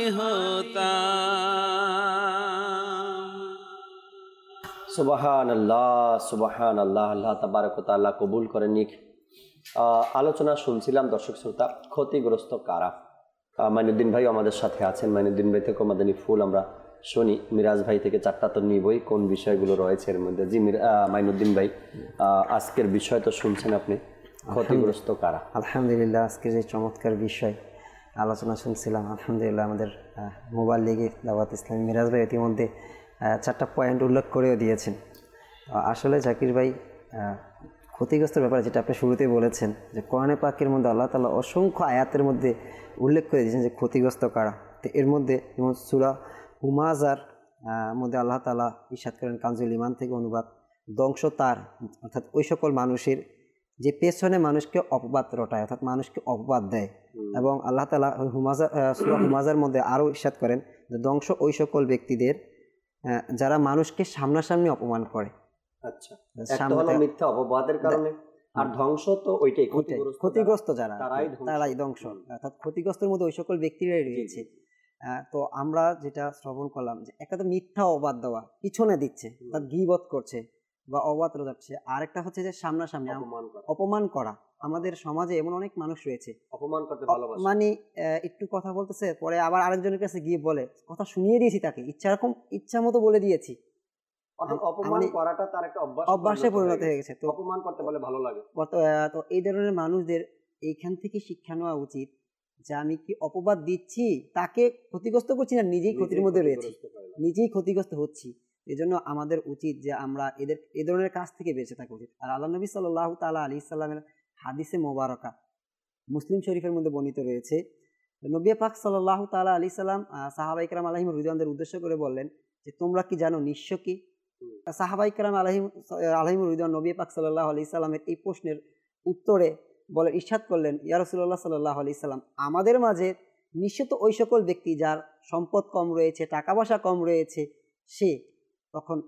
হতাম সুবহানাল্লাহ সুবহানাল্লাহ আল্লাহ তাবারক ওয়া তাআলা কবুল করে নিক। আলোচনা শুনছিলাম দর্শক শ্রোতা, ক্ষতিগ্রস্ত কারা। মাইনুদ্দিন ভাই আমাদের সাথে আছেন। মাইনুদ্দিন ভাই থেকে মাদানী ফুল আমরা শুনি, মিরাজ ভাই থেকে চারটা তো নিবই, কোন বিষয়গুলো রয়েছে এর মধ্যে। জি মাইনুদ্দিন ভাই, আজকের বিষয় তো শুনছেন আপনি, ক্ষতিগ্রস্ত কারা। আলহামদুলিল্লাহ, আজকে যে চমৎকার বিষয় আলোচনা শুনছিলাম, আলহামদুলিল্লাহ আমাদের মোবাইল লিগে দাওয়াত ইসলামী মিরাজ ভাই ইতিমধ্যে চারটা পয়েন্ট উল্লেখ করেও দিয়েছেন। আসলে জাকির ভাই, ক্ষতিগ্রস্ত ব্যাপারে যেটা আপনি শুরুতেই বলেছেন যে কোরআনে পাকের মধ্যে আল্লাহ তাআলা অসংখ্য আয়াতের মধ্যে উল্লেখ করে দিয়েছেন যে ক্ষতিগ্রস্ত কারা। তো এর মধ্যে যেমন সূরা হুমাযার মধ্যে আল্লাহ তাআলা ইরশাদ করেন, কানজুল ঈমান থেকে অনুবাদ, ধ্বংস তার, অর্থাৎ ওই সকল মানুষের যে পেছনে মানুষকে অপবাদ রটায়, অর্থাৎ মানুষকে অপবাদ দেয়। এবং আল্লাহ তাআলা সূরা হুমাযার মধ্যে আরও ইরশাদ করেন যে ধ্বংস ওই সকল ব্যক্তিদের যারা মানুষকে সামনাসামনি অপমান করে। আচ্ছা, একটা হলো মিথ্যা অপবাদের কারণে, আর ধ্বংস তো ওইটাই, ক্ষতিগ্রস্ত যারা তারাই ধ্বংস, অর্থাৎ ক্ষতিগ্রস্তের মধ্যে ওই সকল ব্যক্তিরাই রয়েছে। তো আমরা যেটা শ্রবণ করলাম যে একটা তো মিথ্যা অপবাদ দেওয়া, পিছনে দিচ্ছে, তার গীবত করছে বা অপবাদ রটাচ্ছে, আরেকটা হচ্ছে যে সামনাসামনি অপমান করা। আমাদের সমাজে এমন অনেক মানুষ রয়েছে অপমান করতে ভালোবাসে, মানে একটু কথা বলতেছে, পরে আবার আরেকজনের কাছে গিয়ে বলে, কথা শুনিয়ে দিয়েছি তাকে, ইচ্ছা মতো বলে দিয়েছি। অপমান করাটা তার একটা অভ্যাসে পরিণত হয়ে গেছে। তো অপমান করতে বলে ভালো লাগে। তো এই ধরনের মানুষদের এইখান থেকে শিক্ষা নেওয়া উচিত যে আমি কি অপবাদ দিচ্ছি, তাকে ক্ষতিগ্রস্ত করছি না নিজেই ক্ষতির মধ্যে রয়েছি, নিজেই ক্ষতিগ্রস্ত হচ্ছি। এই জন্য আমাদের উচিত যে আমরা এই ধরনের কাজ থেকে বেঁচে থাকা উচিত। আর আল্লাহ নবী সাল্লাল্লাহু তাআলা আলাইহি সাল্লামের হাদিসে মোবারকা মুসলিম শরীফের মধ্যে বর্ণিত রয়েছে, নবী পাক সাল্লাল্লাহু তাআলা আলাইহি সাল্লাম সাহাবায়ে কেরাম আলাইহিম রিদওয়ানদের উদ্দেশ্য করে বললেন যে তোমরা কি জানো নিঃস্ব কি? সাহাবায়ে কেরাম আলাইহিম রিদওয়ান নবী পাক সাল্লাল্লাহু আলাইহি সাল্লামের এই প্রশ্নের উত্তরে বলে ইরশাদ করলেন, ইয়া রাসূলুল্লাহ সাল্লাল্লাহু আলাইহি সাল্লাম, আমাদের মাঝে নিশ্চিত ওই সকল ব্যক্তি যার সম্পদ কম রয়েছে, টাকা পয়সা কম রয়েছে, সে তখন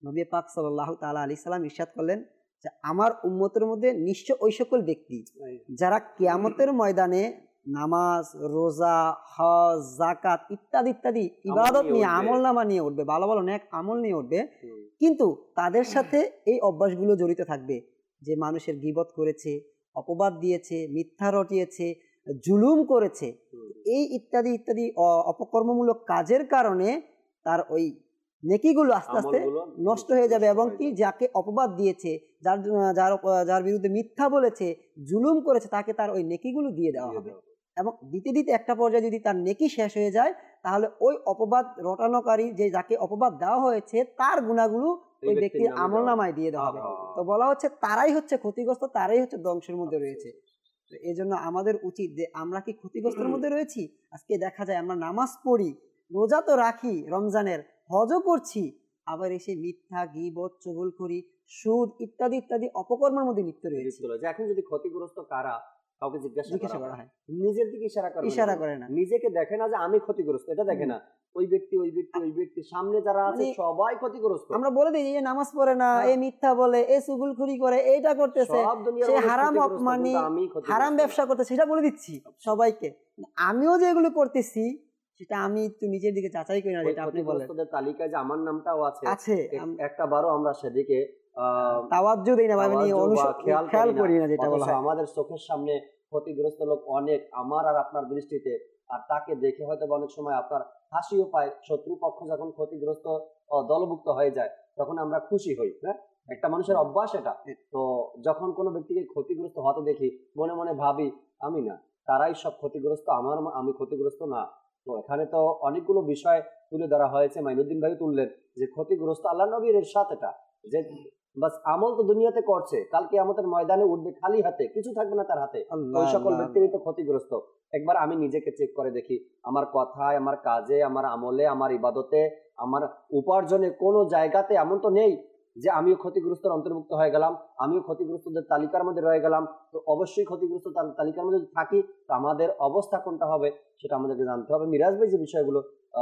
নবী পাক সাল্লাল্লাহু তাআলা আলাইহি সাল্লাম ইরশাদ করলেন যে আমার উম্মতের মধ্যে নিশ্চয় ওই সকল ব্যক্তি যারা কিয়ামতের ময়দানে নামাজ, রোজা, হজ, যাকাত ইত্যাদি ইত্যাদি ইবাদত নিয়ে, আমলনামা নিয়ে উঠবে, ভালো ভালো নেক আমল নিয়ে উঠবে, কিন্তু তাদের সাথে এই অভ্যাসগুলো জড়িত থাকবে যে মানুষের গীবত করেছে, অপবাদ দিয়েছে, মিথ্যা রটিয়েছে, জুলুম করেছে, এই ইত্যাদি ইত্যাদি অপকর্মমূলক কাজের কারণে তার ওই নেকিগুলো আস্তে আস্তে নষ্ট হয়ে যাবে, এবং কি যাকে অপবাদ দিয়েছে, যার যার যার বিরুদ্ধে মিথ্যা বলেছে, জুলুম করেছে, তাকে তার ওই নেকিগুলো দিয়ে দেওয়া হবে। এবং দিতে দিতে একটা পর্যায়ে যদি তার নেকি শেষ হয়ে যায়, তাহলে ওই অপবাদ রটানোকারী, যে যাকে অপবাদ দেওয়া হয়েছে, তার গুণাগুলো ওই ব্যক্তির আমলনামায় দিয়ে দেওয়া হবে। তো বলা হচ্ছে তারাই হচ্ছে ক্ষতিগ্রস্ত, তারাই হচ্ছে ধ্বংসের মধ্যে রয়েছে। এই জন্য আমাদের উচিত যে আমরা কি ক্ষতিগ্রস্তের মধ্যে রয়েছি? আজকে দেখা যায় আমরা নামাজ পড়ি, রোজা তো রাখি রমজানের, হজও করছি, আবার এসে মিথ্যা, গীবত, চুগলখড়ি, সুদ ইত্যাদি ইত্যাদি অপকর্মের মধ্যে লিপ্ত রয়েছে। এখন যদি ক্ষতিগ্রস্ত কারা, কাউকে জিজ্ঞাসা করা হয়, হয়, নিজের দিকে ইশারা করে না, নিজেকে দেখে না যে আমি ক্ষতিগ্রস্ত, এটা দেখে না, ওই ব্যক্তি সামনে যারা আছে সবাই ক্ষতিগ্রস্ত। আমরা বলে দিই যে নামাজ পড়ে না, এই মিথ্যা বলে, এই চুগলখড়ি করে, এইটা করতেছে, সে হারাম মানে হারাম ব্যবসা করতেছে, সেটা বলে দিচ্ছি সবাইকে। আমিও যে এগুলো করতেছি সেটা আমি একটু নিজের দিকে যাচাই করি না, যেটা আপনি বলেন তালিকায় যে আমার নামটাও আছে, একটা বারও আমরা সেদিকে তাওয়াজ্জু দেই না, মানে খেয়াল করি না, যেটা বলা হয়। আমাদের চোখের সামনে ক্ষতিগ্রস্ত লোক অনেক, আমার আর আপনার দৃষ্টিতে, আর তাকে দেখে হয়তো অনেক সময় আপনার হাসিও পায়। শত্রুপক্ষ যখন ক্ষতিগ্রস্ত দলভুক্ত হয়ে যায় তখন আমরা খুশি হই, হ্যাঁ, একটা মানুষের অভ্যাস এটা। তো যখন কোনো ব্যক্তিকে ক্ষতিগ্রস্ত হতে দেখি, মনে মনে ভাবি আমি না, তারাই সব ক্ষতিগ্রস্ত, আমি ক্ষতিগ্রস্ত না। তো এখানে তো অনেকগুলো বিষয় তুলে ধরা হয়েছে, মাইনুদ্দিন ভাই তুললেন যে ক্ষতিগ্রস্ত আল্লাহ নবীর ইরশাদ এটা, যে বাস আমল তো দুনিয়াতে করছে, কালকে আমাদের ময়দানে উঠবে খালি হাতে, কিছু থাকবে না তার হাতে, ওই সকল ব্যক্তিরই তো ক্ষতিগ্রস্ত। একবার আমি নিজেকে চেক করে দেখি, আমার কথায়, আমার কাজে, আমার আমলে, আমার ইবাদতে, আমার উপার্জনে কোনো জায়গাতে এমন তো নেই যে আমিও ক্ষতিগ্রস্তের অন্তর্ভুক্ত হয়ে গেলাম, আমিও ক্ষতিগ্রস্তদের তালিকার মধ্যে রয়ে গেলাম। তো অবশ্যই ক্ষতিগ্রস্ত তালিকার মধ্যে থাকি, তো আমাদের অবস্থা কোনটা হবে সেটা আমাদেরকে জানতে হবে। মিরাজ ভাই যে বিষয়গুলো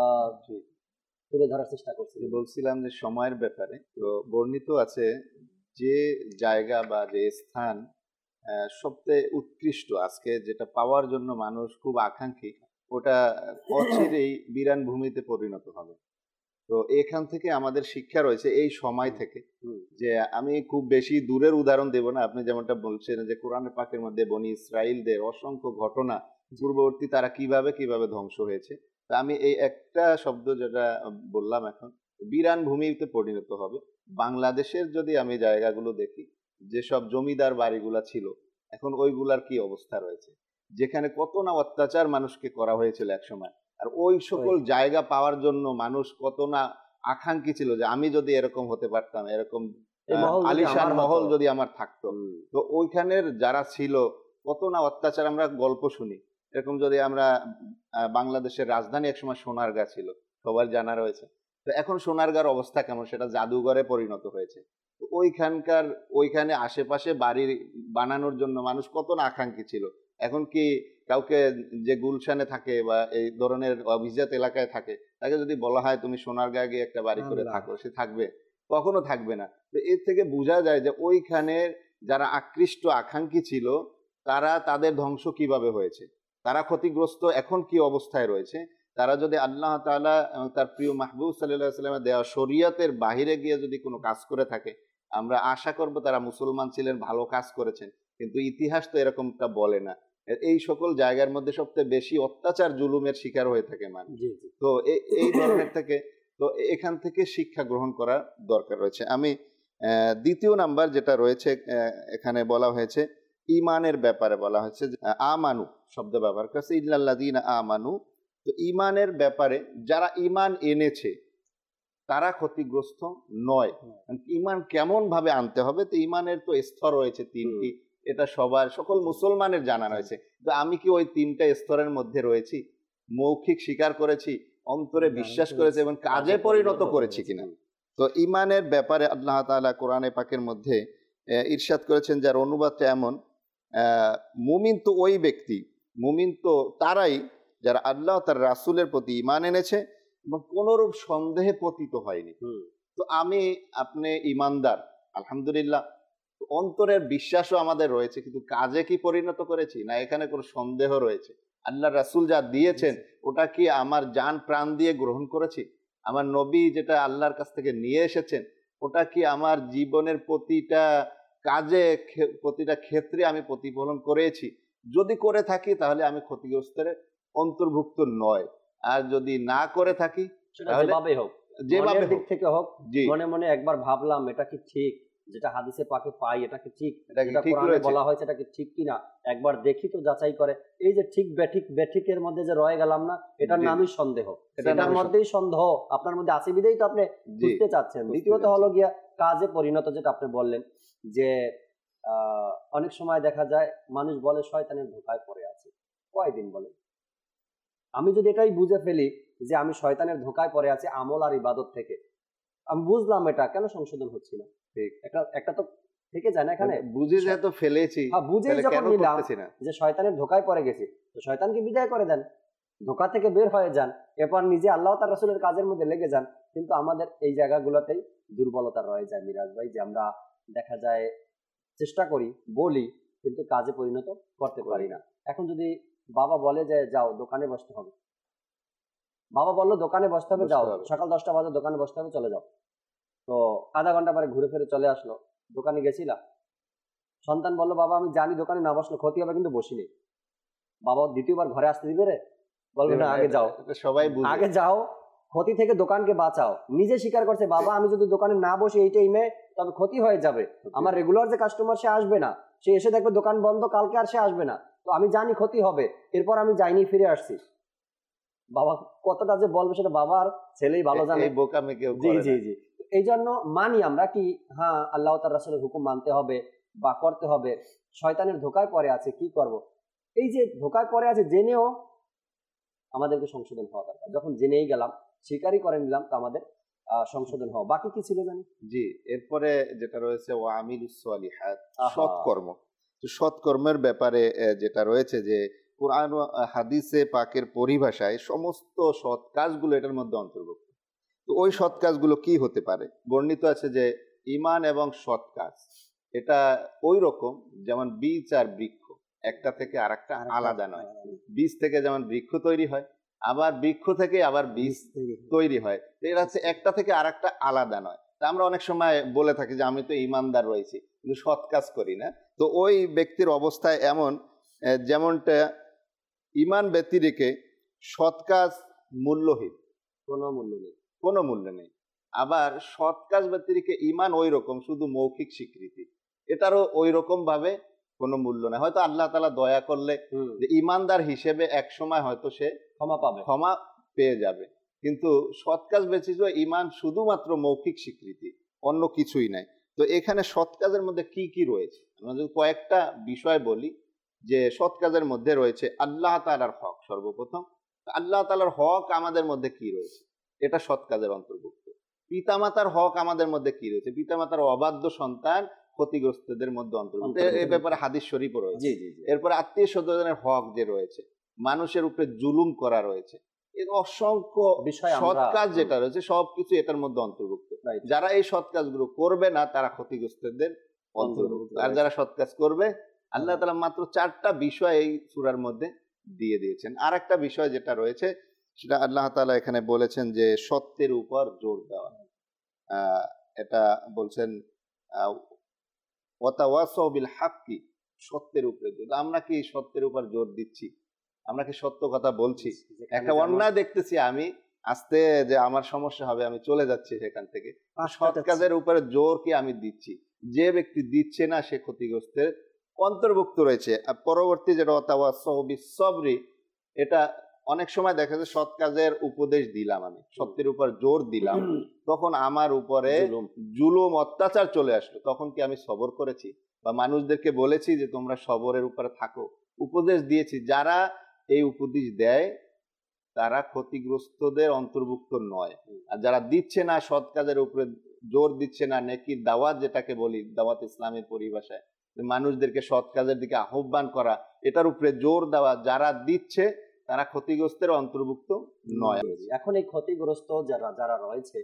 তুলে ধরার চেষ্টা করছি, বলছিলাম যে সময়ের ব্যাপারে, তো বর্ণিত আছে যে জায়গা বা যে স্থান সবচেয়ে উৎকৃষ্ট, আজকে যেটা পাওয়ার জন্য মানুষ খুব আকাঙ্ক্ষী, ওটা অচিরেই বিরান ভূমিতে পরিণত হবে। তো এখান থেকে আমাদের শিক্ষা রয়েছে এই সময় থেকে, যে আমি খুব বেশি দূরের উদাহরণ দেব না, আপনি যেমনটা বলছেন যে কোরআনে পাকের মধ্যে বনি ইসরাইলদের অসংখ্য ঘটনা, পূর্ববর্তী তারা কিভাবে ধ্বংস হয়েছে। তা আমি এই একটা শব্দ যেটা বললাম, এখন বিরান ভূমিতে পরিণত হবে। বাংলাদেশের যদি আমি জায়গাগুলো দেখি, যেসব জমিদার বাড়িগুলা ছিল, এখন ওইগুলার কি অবস্থা রয়েছে, যেখানে কত না অত্যাচার মানুষকে করা হয়েছিল একসময়, আর ওই সকল জায়গা পাওয়ার জন্য মানুষ কত না আকাঙ্ক্ষী ছিল যে আমি যদি এরকম হতে পারতাম, এরকম আলিশান মহল যদি আমার থাকতো। তো ওইখানের যারা ছিল কত না অত্যাচার, আমরা গল্প শুনি। এরকম যদি আমরা বাংলাদেশের রাজধানী একসময় সোনারগাঁ ছিল, সবার জানা রয়েছে। তো এখন সোনারগাঁর অবস্থা কেমন, সেটা জাদুঘরে পরিণত হয়েছে। তো ওইখানে আশেপাশে বাড়ি বানানোর জন্য মানুষ কত না আকাঙ্ক্ষী ছিল। এখন কি কাউকে যে গুলশানে থাকে বা এই ধরনের অভিজাত এলাকায় থাকে, তাকে যদি বলা হয় তুমি সোনারগাঁয়ে গিয়ে একটা বাড়ি করে থাকো, সে থাকবে? কখনো থাকবে না। তো এর থেকে বোঝা যায় যে ওইখানে যারা আকৃষ্ট আকাঙ্ক্ষী ছিল, তারা তাদের ধ্বংস কিভাবে হয়েছে, তারা ক্ষতিগ্রস্ত এখন কি অবস্থায় রয়েছে। তারা যদি আল্লাহ তাআলা এবং তার প্রিয় মাহবুব সাল্লাল্লাহু আলাইহি ওয়াসাল্লামের দেওয়া শরীয়তের বাহিরে গিয়ে যদি কোনো কাজ করে থাকে, আমরা আশা করব তারা মুসলমান ছিলেন, ভালো কাজ করেছেন, কিন্তু ইতিহাস তো এরকমটা বলে না। এই সকল জায়গার মধ্যে সবচেয়ে বেশি অত্যাচার, জুলুমের শিকার হয়ে থাকে মানুষ। তো এই ধরনের থেকে, তো এখান থেকে শিক্ষা গ্রহণ করা দরকার রয়েছে। আমি দ্বিতীয় নাম্বার যেটা রয়েছে, এখানে বলা হয়েছে ইমানের ব্যাপারে বলা হয়েছে, আমানু শব্দ ব্যবহার করেছে, ইল্লাল্লাযীনা আমানু। তো ইমানের ব্যাপারে যারা ইমান এনেছে তারা ক্ষতিগ্রস্ত নয়। ইমান কেমন ভাবে আনতে হবে, তো ইমানের তো স্তর রয়েছে তিনটি, এটা সকল মুসলমানের জানা রয়েছে। তো আমি কি ওই তিনটা স্তরের মধ্যে রয়েছি? মৌখিক স্বীকার করেছি, অন্তরে বিশ্বাস করেছি এবং কাজে পরিণত করেছি কিনা? তো ইমানের ব্যাপারে আল্লাহ তাআলা কোরআনে পাকের মধ্যে ইরশাদ করেছেন, যার অনুবাদটা এমন, মুমিন তো ওই ব্যক্তি, মুমিন তো তারাই যারা আল্লাহ তার রাসূলের প্রতি ঈমান এনেছে এবং কোনরূপ সন্দেহে পতিত হয়নি। তো আপনি ইমানদার, আলহামদুলিল্লাহ, তো অন্তরের বিশ্বাসও আমাদের রয়েছে, কিন্তু কাজে কি পরিণত করেছি না এখানে কোনো সন্দেহ রয়েছে? আল্লাহ রাসূল যা দিয়েছেন ওটা কি আমার জান প্রাণ দিয়ে গ্রহণ করেছি? আমার নবী যেটা আল্লাহর কাছ থেকে নিয়ে এসেছেন ওটা কি আমার জীবনের প্রতিটা কাজে, প্রতিটা ক্ষেত্রে আমি প্রতিফলন করেছি? যদি করে থাকি তাহলে আমি ক্ষতিগ্রস্তের অন্তর্ভুক্ত নয়, আর যদি না করে থাকি সেটা তাহলে যেভাবে হোক, যেভাবে মনের দিক হোক। থেকে হোক, জি, মনে মনে একবার ভাবলাম এটা কি ঠিক, যেটা হাদিসে পাকে পাই এটা কি ঠিক, এটা কি যেটা ঠিক কোরআনে রয়েছে? বলা হয়েছে এটা কি ঠিক কিনা, একবার দেখি তো যাচাই করে। এই যে ঠিক ব্যাঠিক ব্যাঠিকের মধ্যে যে রয়ে গেলাম না, এটার জি। নামই সন্দেহ। এটার এটার নামই মধ্যেই সন্দেহ আপনার মধ্যে আছে বিধেই তো আপনি জি, বুঝতে চাচ্ছেন। বুঝতে দ্বিতীয়ত চাচ্ছি। হলো গিয়া কাজে পরিণত, যেটা আপনি বললেন যে অনেক সময় দেখা যায় মানুষ বলে শয়তানের ধোঁকায় পড়ে আছে। কয়দিন বলে? আমি যদি এটাই বুঝে ফেলি যে আমি শয়তানের ধোঁকায় পড়ে আছি আমল আর ইবাদত থেকে, আমি বুঝলাম এটা কেন সংশোধন হচ্ছে না? ঠিক। একটা একটা তো থেকে যায় না এখানে। বুঝে যেহেতু ফেলেছি, হ্যাঁ, বুঝেই তাহলে যখন কেন নিলাম করতেছি না? যে শয়তানের ধোঁকায় পড়ে গেছি, তো শয়তানকে বিদায় করে দেন, ধোঁকা থেকে বের হয়ে যান, এরপর নিজে আল্লাহ তার রাসূলের কাজের মধ্যে লেগে যান। কিন্তু আমাদের এই জায়গাগুলোতেই দুর্বলতা রয়ে যায় মিরাজ ভাই, যে আমরা দেখা যায় চেষ্টা করি, বলি, কিন্তু কাজে পরিণত করতে পারি না। এখন যদি বাবা বলে যে যাও দোকানে বসতে হবে, বাবা বললো দোকানে বসতে হবে, বসতে যাও হবে। সকাল 10টা বাজে দোকানে বসতে হবে, চলে যাও। তো আধা ঘন্টা পরে ঘুরে ফিরে চলে আসলো, দোকানে গেছিলাম, সন্তান বললো বাবা আমি জানি দোকানে না বসলে ক্ষতি হবে কিন্তু বসিনি। বাবা দ্বিতীয়বার ঘরে আসতে দিবে রে? বলবে না, আগে যাও, এটা সবাই বুঝে। আগে যাও, ক্ষতি থেকে দোকানকে বাঁচাও। নিজে স্বীকার করছে বাবা আমি যদি দোকানে না বসি এই টাইমে তবে ক্ষতি হয়ে যাবে, আমার রেগুলার যে কাস্টমার সে আসবে না, সে এসে দেখবে দোকান বন্ধ, কালকে আর সে আসবে না, তো আমি জানি ক্ষতি হবে, এরপর আমি যাইনি, ফিরে আসছি। বাবা কতটা যে বলবে সেটা বাবার ছেলেই ভালো জানে। এই বোকামি কেউ জি করে জি না। জি। এই জন্য মানি আমরা কি, হ্যাঁ আল্লাহ তার রাসূলের হুকুম মানতে হবে বা করতে হবে। শয়তানের ধোঁকায় পড়ে আছে, কি করব? এই যে ধোঁকায় পড়ে আছে জেনেও আমাদেরকে সংশোধন হওয়া দরকার। যখন জেনেই গেলাম, স্বীকারই করে নিলাম, তো আমাদের সংশোধন হওয়া। বাকি কি ছিল জানি? জি, এরপরে যেটা রয়েছে ওয়া আমিলুস সলিহাত, আহা। সৎকর্ম। তো সৎকর্মের ব্যাপারে যেটা রয়েছে যে কোরআন ও হাদিসে পাকের পরিভাষায় সমস্ত সৎ কাজগুলো এটার মধ্যে অন্তর্ভুক্ত। তো ওই সৎ কাজগুলো কি হতে পারে? বর্ণিত আছে যে ঈমান এবং সৎ কাজ এটা ওই রকম যেমন বীজ আর বৃক্ষ, একটা থেকে আরেকটা আলাদা নয়। বীজ থেকে যেমন বৃক্ষ তৈরি হয়, আবার বৃক্ষ থেকে আবার বীজ তৈরি হয়, তো এটা হচ্ছে একটা থেকে আরেকটা আলাদা নয়। তা আমরা অনেক সময় বলে থাকি যে আমি তো ইমানদার রয়েছি কিন্তু সৎ কাজ করি না। তো ওই ব্যক্তির অবস্থায় এমন যেমনটা ইমান ব্যতিরেকে সৎ কাজ মূল্যহীন, কোনো মূল্য নেই। কোনো মূল্য নেই। আবার সৎ কাজ ব্যতিরেকে ইমান ওই রকম, শুধু মৌখিক স্বীকৃতি, এটারও ওই রকম ভাবে কোনো মূল্য নেই। হয়তো আল্লাহ তাআলা দয়া করলে যে ইমানদার হিসেবে এক সময় হয়তো সে ক্ষমা পাবে, ক্ষমা পেয়ে যাবে, কিন্তু সৎ কাজ ব্যতীত ইমান শুধুমাত্র মৌখিক স্বীকৃতি, অন্য কিছুই নাই। তো এখানে সৎ কাজের মধ্যে কি কি রয়েছে আমরা যদি কয়েকটা বিষয় বলি, যে সৎ কাজের মধ্যে রয়েছে আল্লাহ তাআলার হক। সর্বপ্রথম আল্লাহ তাআলার হক আমাদের মধ্যে কি রয়েছে, এটা সৎ কাজের অন্তর্ভুক্ত। পিতামাতার হক আমাদের মধ্যে কি রয়েছে, পিতামাতার অবাধ্য সন্তান ক্ষতিগ্রস্তদের মধ্যে অন্তর্ভুক্ত, এই ব্যাপারে হাদিস শরীফও রয়েছে। জি জি জি। এরপরে আত্মীয় স্বজনের হক যে রয়েছে, মানুষের উপরে জুলুম করা রয়েছে, এই অসংখ্য বিষয় সৎ আমরা কাজ যেটা রয়েছে সবকিছু এটার মধ্যে অন্তর্ভুক্ত। Right. যারা এই সৎ কাজগুলো করবে না তারা ক্ষতিগ্রস্তদের অন্তর্ভুক্ত, আর যারা সৎ কাজ করবে, আল্লাহ তাআলা মাত্র 4টা বিষয় এই সূরার মধ্যে দিয়ে দিয়েছেন। আর একটা বিষয় যেটা রয়েছে সেটা আল্লাহ তাআলা এখানে বলেছেন যে সত্যের উপর জোর দেওয়া। এটা বলছেন ওয়াতাওয়াসাউ বিল হাক্কি, সত্যের উপরে জোর। আমরা কি সত্যের উপর জোর দিচ্ছি? আমরা কি সত্য কথা বলছি? একটা অন্যায় দেখতেছি আমি, আস্তে যে আমার সমস্যা হবে আমি চলে যাচ্ছি সেখান থেকে, সৎ কাজের উপরে জোর কি আমি দিচ্ছি? যে ব্যক্তি দিচ্ছে না সে ক্ষতিগ্রস্তের অন্তর্ভুক্ত রয়েছে। আর পরবর্তী যেটা ওয়াতাওয়াসাউ বিস সবরি, এটা অনেক সময় দেখা যায় সৎ কাজের উপদেশ দিলাম আমি, সত্যের উপর জোর দিলাম, তখন আমার উপরে জুলুম অত্যাচার চলে আসলো, তখন কি আমি সবর করেছি? বা মানুষদেরকে বলেছি যে তোমরা সবরের উপরে থাকো, উপদেশ দিয়েছি, যারা এই উপদেশ দেয় তারা ক্ষতিগ্রস্তদের অন্তর্ভুক্ত নয়। আর যারা দিচ্ছে না, সৎ কাজের উপরে জোর দিচ্ছে না, নেকির দাওয়াত যেটাকে বলি, দাওয়াত ইসলামের পরিভাষায় মানুষদেরকে সৎ কাজের দিকে আহ্বান করা, এটার উপরে জোর দেওয়া, যারা দিচ্ছে তারা ক্ষতিগ্রস্তের অন্তর্ভুক্ত নয়। এখন এই ক্ষতিগ্রস্ত যারা যারা রয়েছে,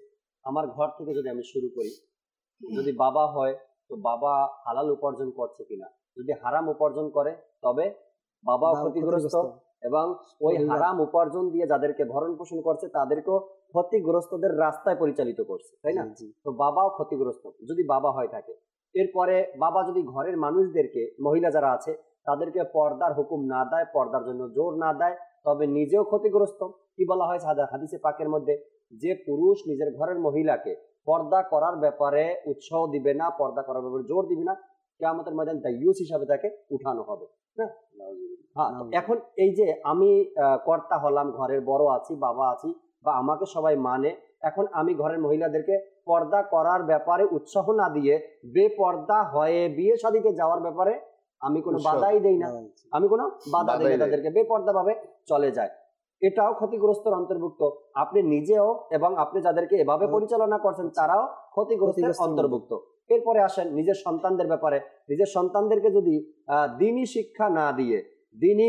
আমার ঘর থেকে যদি আমি শুরু করি, যদি বাবা হয় তো বাবা হালাল উপার্জন করছে কিনা, যদি হারাম উপার্জন করে তবে বাবাও ক্ষতিগ্রস্ত, এবং ওই হারাম উপার্জন দিয়ে যাদেরকে ভরণ পোষণ করছে তাদেরকেও ক্ষতিগ্রস্তদের রাস্তায় পরিচালিত করছে, তাই না? তো বাবাও ক্ষতিগ্রস্ত যদি বাবা হয় থাকে। এরপরে বাবা যদি ঘরের মানুষদেরকে, মহিলা যারা আছে তাদেরকে পর্দার হুকুম না দেয়, পর্দার জন্য জোর না দেয়, তবে নিজেও ক্ষতিগ্রস্ত। কি বলা হয়েছে হাদিসে পাকের মধ্যে, যে পুরুষ নিজের ঘরের মহিলাকে পর্দা করার ব্যাপারে উৎসাহ দিবে না, পর্দা করার ব্যাপারে জোর দিবে না, কিয়ামতের ময়দানে দায়ুস হিসাবে তাকে উঠানো হবে। হ্যাঁ, এখন এই যে আমি কর্তা হলাম, ঘরের বড় আছি, বাবা আছি, বা আমাকে সবাই মানে, এখন আমি ঘরের মহিলাদেরকে পর্দা করার ব্যাপারে উৎসাহ না দিয়ে বেপর্দা হয়ে বিয়ে শাদীতে যাওয়ার ব্যাপারে আমি কোনো বাধাই দেই না, আমি কোনো বাধা দেই না, তাদেরকে বেপর্দা ভাবে চলে যায়, এটাও ক্ষতিগ্রস্তের অন্তর্ভুক্ত। আপনি নিজেও এবং আপনি যাদেরকে এভাবে পরিচালনা করছেন তারাও ক্ষতিগ্রস্তের অন্তর্ভুক্ত। এরপরে আসেন নিজের সন্তানদের ব্যাপারে। নিজের সন্তানদেরকে যদি দিনী শিক্ষা না দিয়ে দিনী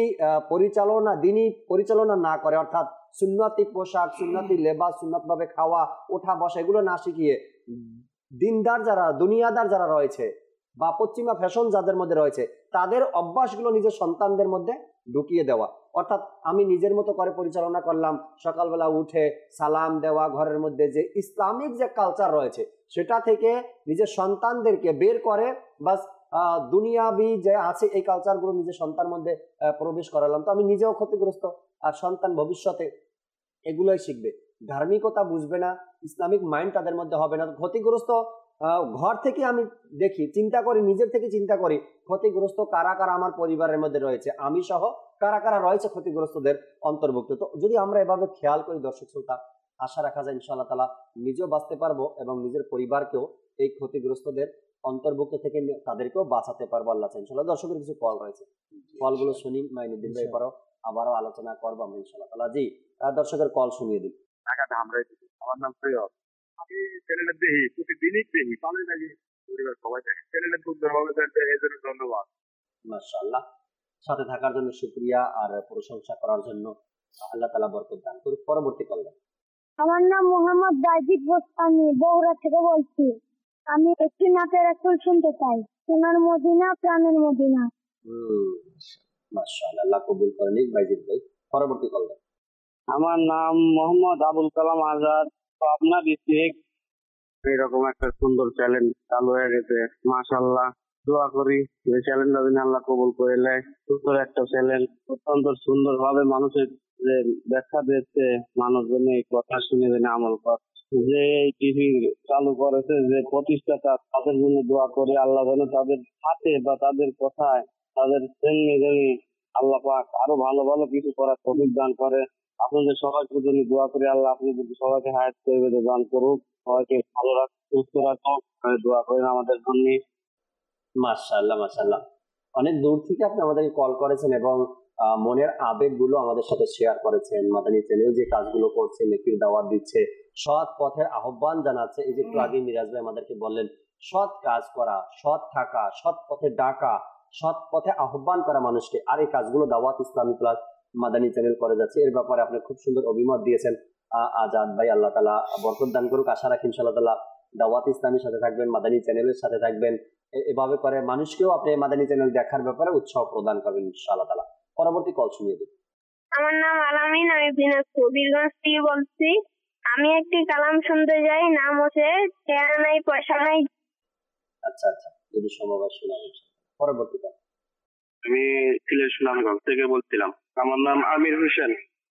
পরিচালনা না করে, অর্থাৎ সুন্নতি পোশাক, সুন্নতি লেবাস, সুন্নত ভাবে খাওয়া, ওঠা বসা এগুলো না শিখিয়ে দিনদার যারা, দুনিয়াদার যারা রয়েছে বা পশ্চিমা ফ্যাশন যাদের মধ্যে রয়েছে তাদের অভ্যাসগুলো নিজের সন্তানদের মধ্যে ঢুকিয়ে দেওয়া, অর্থাৎ আমি নিজের মতো করে পরিচালনা করলাম, সকালবেলা উঠে সালাম দেওয়া, ঘরের মধ্যে যে ইসলামিক যে কালচার রয়েছে সেটা থেকে নিজের সন্তানদেরকে বের করে বাস দুনিয়াবি যে আছে এই কালচারগুলো নিজের সন্তানের মধ্যে প্রবেশ করালাম, তো আমি নিজেও ক্ষতিগ্রস্ত, আর সন্তান ভবিষ্যতে এগুলোই শিখবে, ধার্মিকতা বুঝবে না, ইসলামিক মাইন্ড তাদের মধ্যে হবে না, ক্ষতিগ্রস্ত। ঘর থেকে আমি দেখি, চিন্তা করি, নিজের থেকে চিন্তা করি ক্ষতিগ্রস্ত কারা কারা আমার পরিবারের মধ্যে রয়েছে, আমি সহ কারা কারা রয়েছে ক্ষতিগ্রস্তদের অন্তর্ভুক্ত। তো যদি আমরা এভাবে খেয়াল করি দর্শক শ্রোতা, আশা রাখা যায় ইনশাআল্লাহ তাআলা নিজেও বাঁচতে পারবো এবং নিজের পরিবারকেও এই ক্ষতিগ্রস্তদের অন্তর্ভুক্ত থেকে তাদেরকেও বাঁচাতে পারবো আল্লাহ চাই ইনশাআল্লাহ। দর্শকের কিছু কল রয়েছে, কলগুলো শুনি, মাইনুদ্দিন ভাই পরও আবারও আলোচনা করবো আমরা ইনশাআল্লাহ তাআলা। জি, দর্শকের কল শুনিয়ে দিন। আমার নাম সৈয়দ, আমি চ্যানেলের দেখি, প্রতিদিনই দেখি, ভালো লাগে, পরিবার সবাই দেখে চ্যানেলের, সুন্দরভাবে দেখে, এই জন্য ধন্যবাদ। মাশাআল্লাহ, সাথে থাকার জন্য শুকরিয়া আর প্রশংসা করার জন্য আল্লাহ তাআলা বরকত দান করুন। পরবর্তী কল। আমার নাম মোহাম্মদ বাইজিদ বোস্তানি, বগুড়া থেকে বলছি। আমি একটি নাতের রাসূল শুনতে চাই, সোনার মদিনা, প্রাণের মদিনা। মাশাআল্লাহ, আল্লাহ কবুল করেন বাইজিদ ভাই। পরবর্তী কল। আমার নাম মোহাম্মদ আবুল কালাম আজাদ, পাবনা ডিস্ট্রিক্ট। এরকম একটা সুন্দর চ্যালেঞ্জ চালু হয়ে গেছে, মাশাআল্লাহ। দোয়া করি এই চ্যালেঞ্জটা যেন আল্লাহ কবুল করে নেয়। সুন্দর একটা চ্যালেঞ্জ, অত্যন্ত সুন্দর ভাবে মানুষের যে ব্যাখ্যা দিচ্ছে, মানুষ যেন এই কথা শুনে যেন আমল করে। যে এই টিভি চালু করেছে, যে প্রতিষ্ঠাতা, তাদের জন্য দোয়া করে আল্লাহ যেন তাদের হাতে বা তাদের কথায়, তাদের সঙ্গে যেন আল্লাহ পাক আরো ভালো ভালো কিছু করার তৌফিক দান করে। আপনাদের সবাইকে জন্য দোয়া করি, আল্লাহ আপনাদের সবাইকে হায়াত করে দান করুক, সবাইকে ভালো রাখুক, সুস্থ রাখুক, দোয়া করেন আমাদের জন্য। মাশাআল্লাহ মাশাআল্লাহ, অনেক দূর থেকে আপনি আমাদেরকে কল করেছেন এবং মনের আবেগগুলো আমাদের সাথে শেয়ার করেছেন। মাদানী চ্যানেল যে কাজগুলো করছে, নেকির দাওয়াত দিচ্ছে, সৎ পথের আহ্বান জানাচ্ছে, এই যে একটু আগে মিরাজ ভাই আমাদেরকে বললেন সৎ কাজ করা, সৎ থাকা, সৎ পথে ডাকা, সৎ পথে আহ্বান করা মানুষকে, আর এই কাজগুলো দাওয়াত ইসলামী প্লাস মাদানী চ্যানেল করে যাচ্ছে। এর ব্যাপারে আপনি খুব সুন্দর অভিমত দিয়েছেন আজাদ ভাই, আল্লাহ তাআলা বরকত দান করুক। আশা রাখি ইনশাআল্লাহ তাআলা দাওয়াত ইসলামীর সাথে থাকবেন, মাদানী চ্যানেলের সাথে থাকবেন, এভাবে করে মানুষকেও আপনি মাদানী চ্যানেল দেখার ব্যাপারে উৎসাহ প্রদান করবেন ইনশাআল্লাহ তাআলা। পরবর্তী কল শুনিয়ে দিন। আমার নাম আলামিন, আমি দিনাজপুর বীরগঞ্জ থেকে বলছি। আমি একটি কালাম শুনতে যাই, নাম হচ্ছে টেরা নাই পয়সা নাই। আচ্ছা আচ্ছা, যদি সমবায় শোনাবেন। পরবর্তী কল। আমি সিলেট সুনামগঞ্জ থেকে বলছিলাম, আমার নাম আমির হোসেন।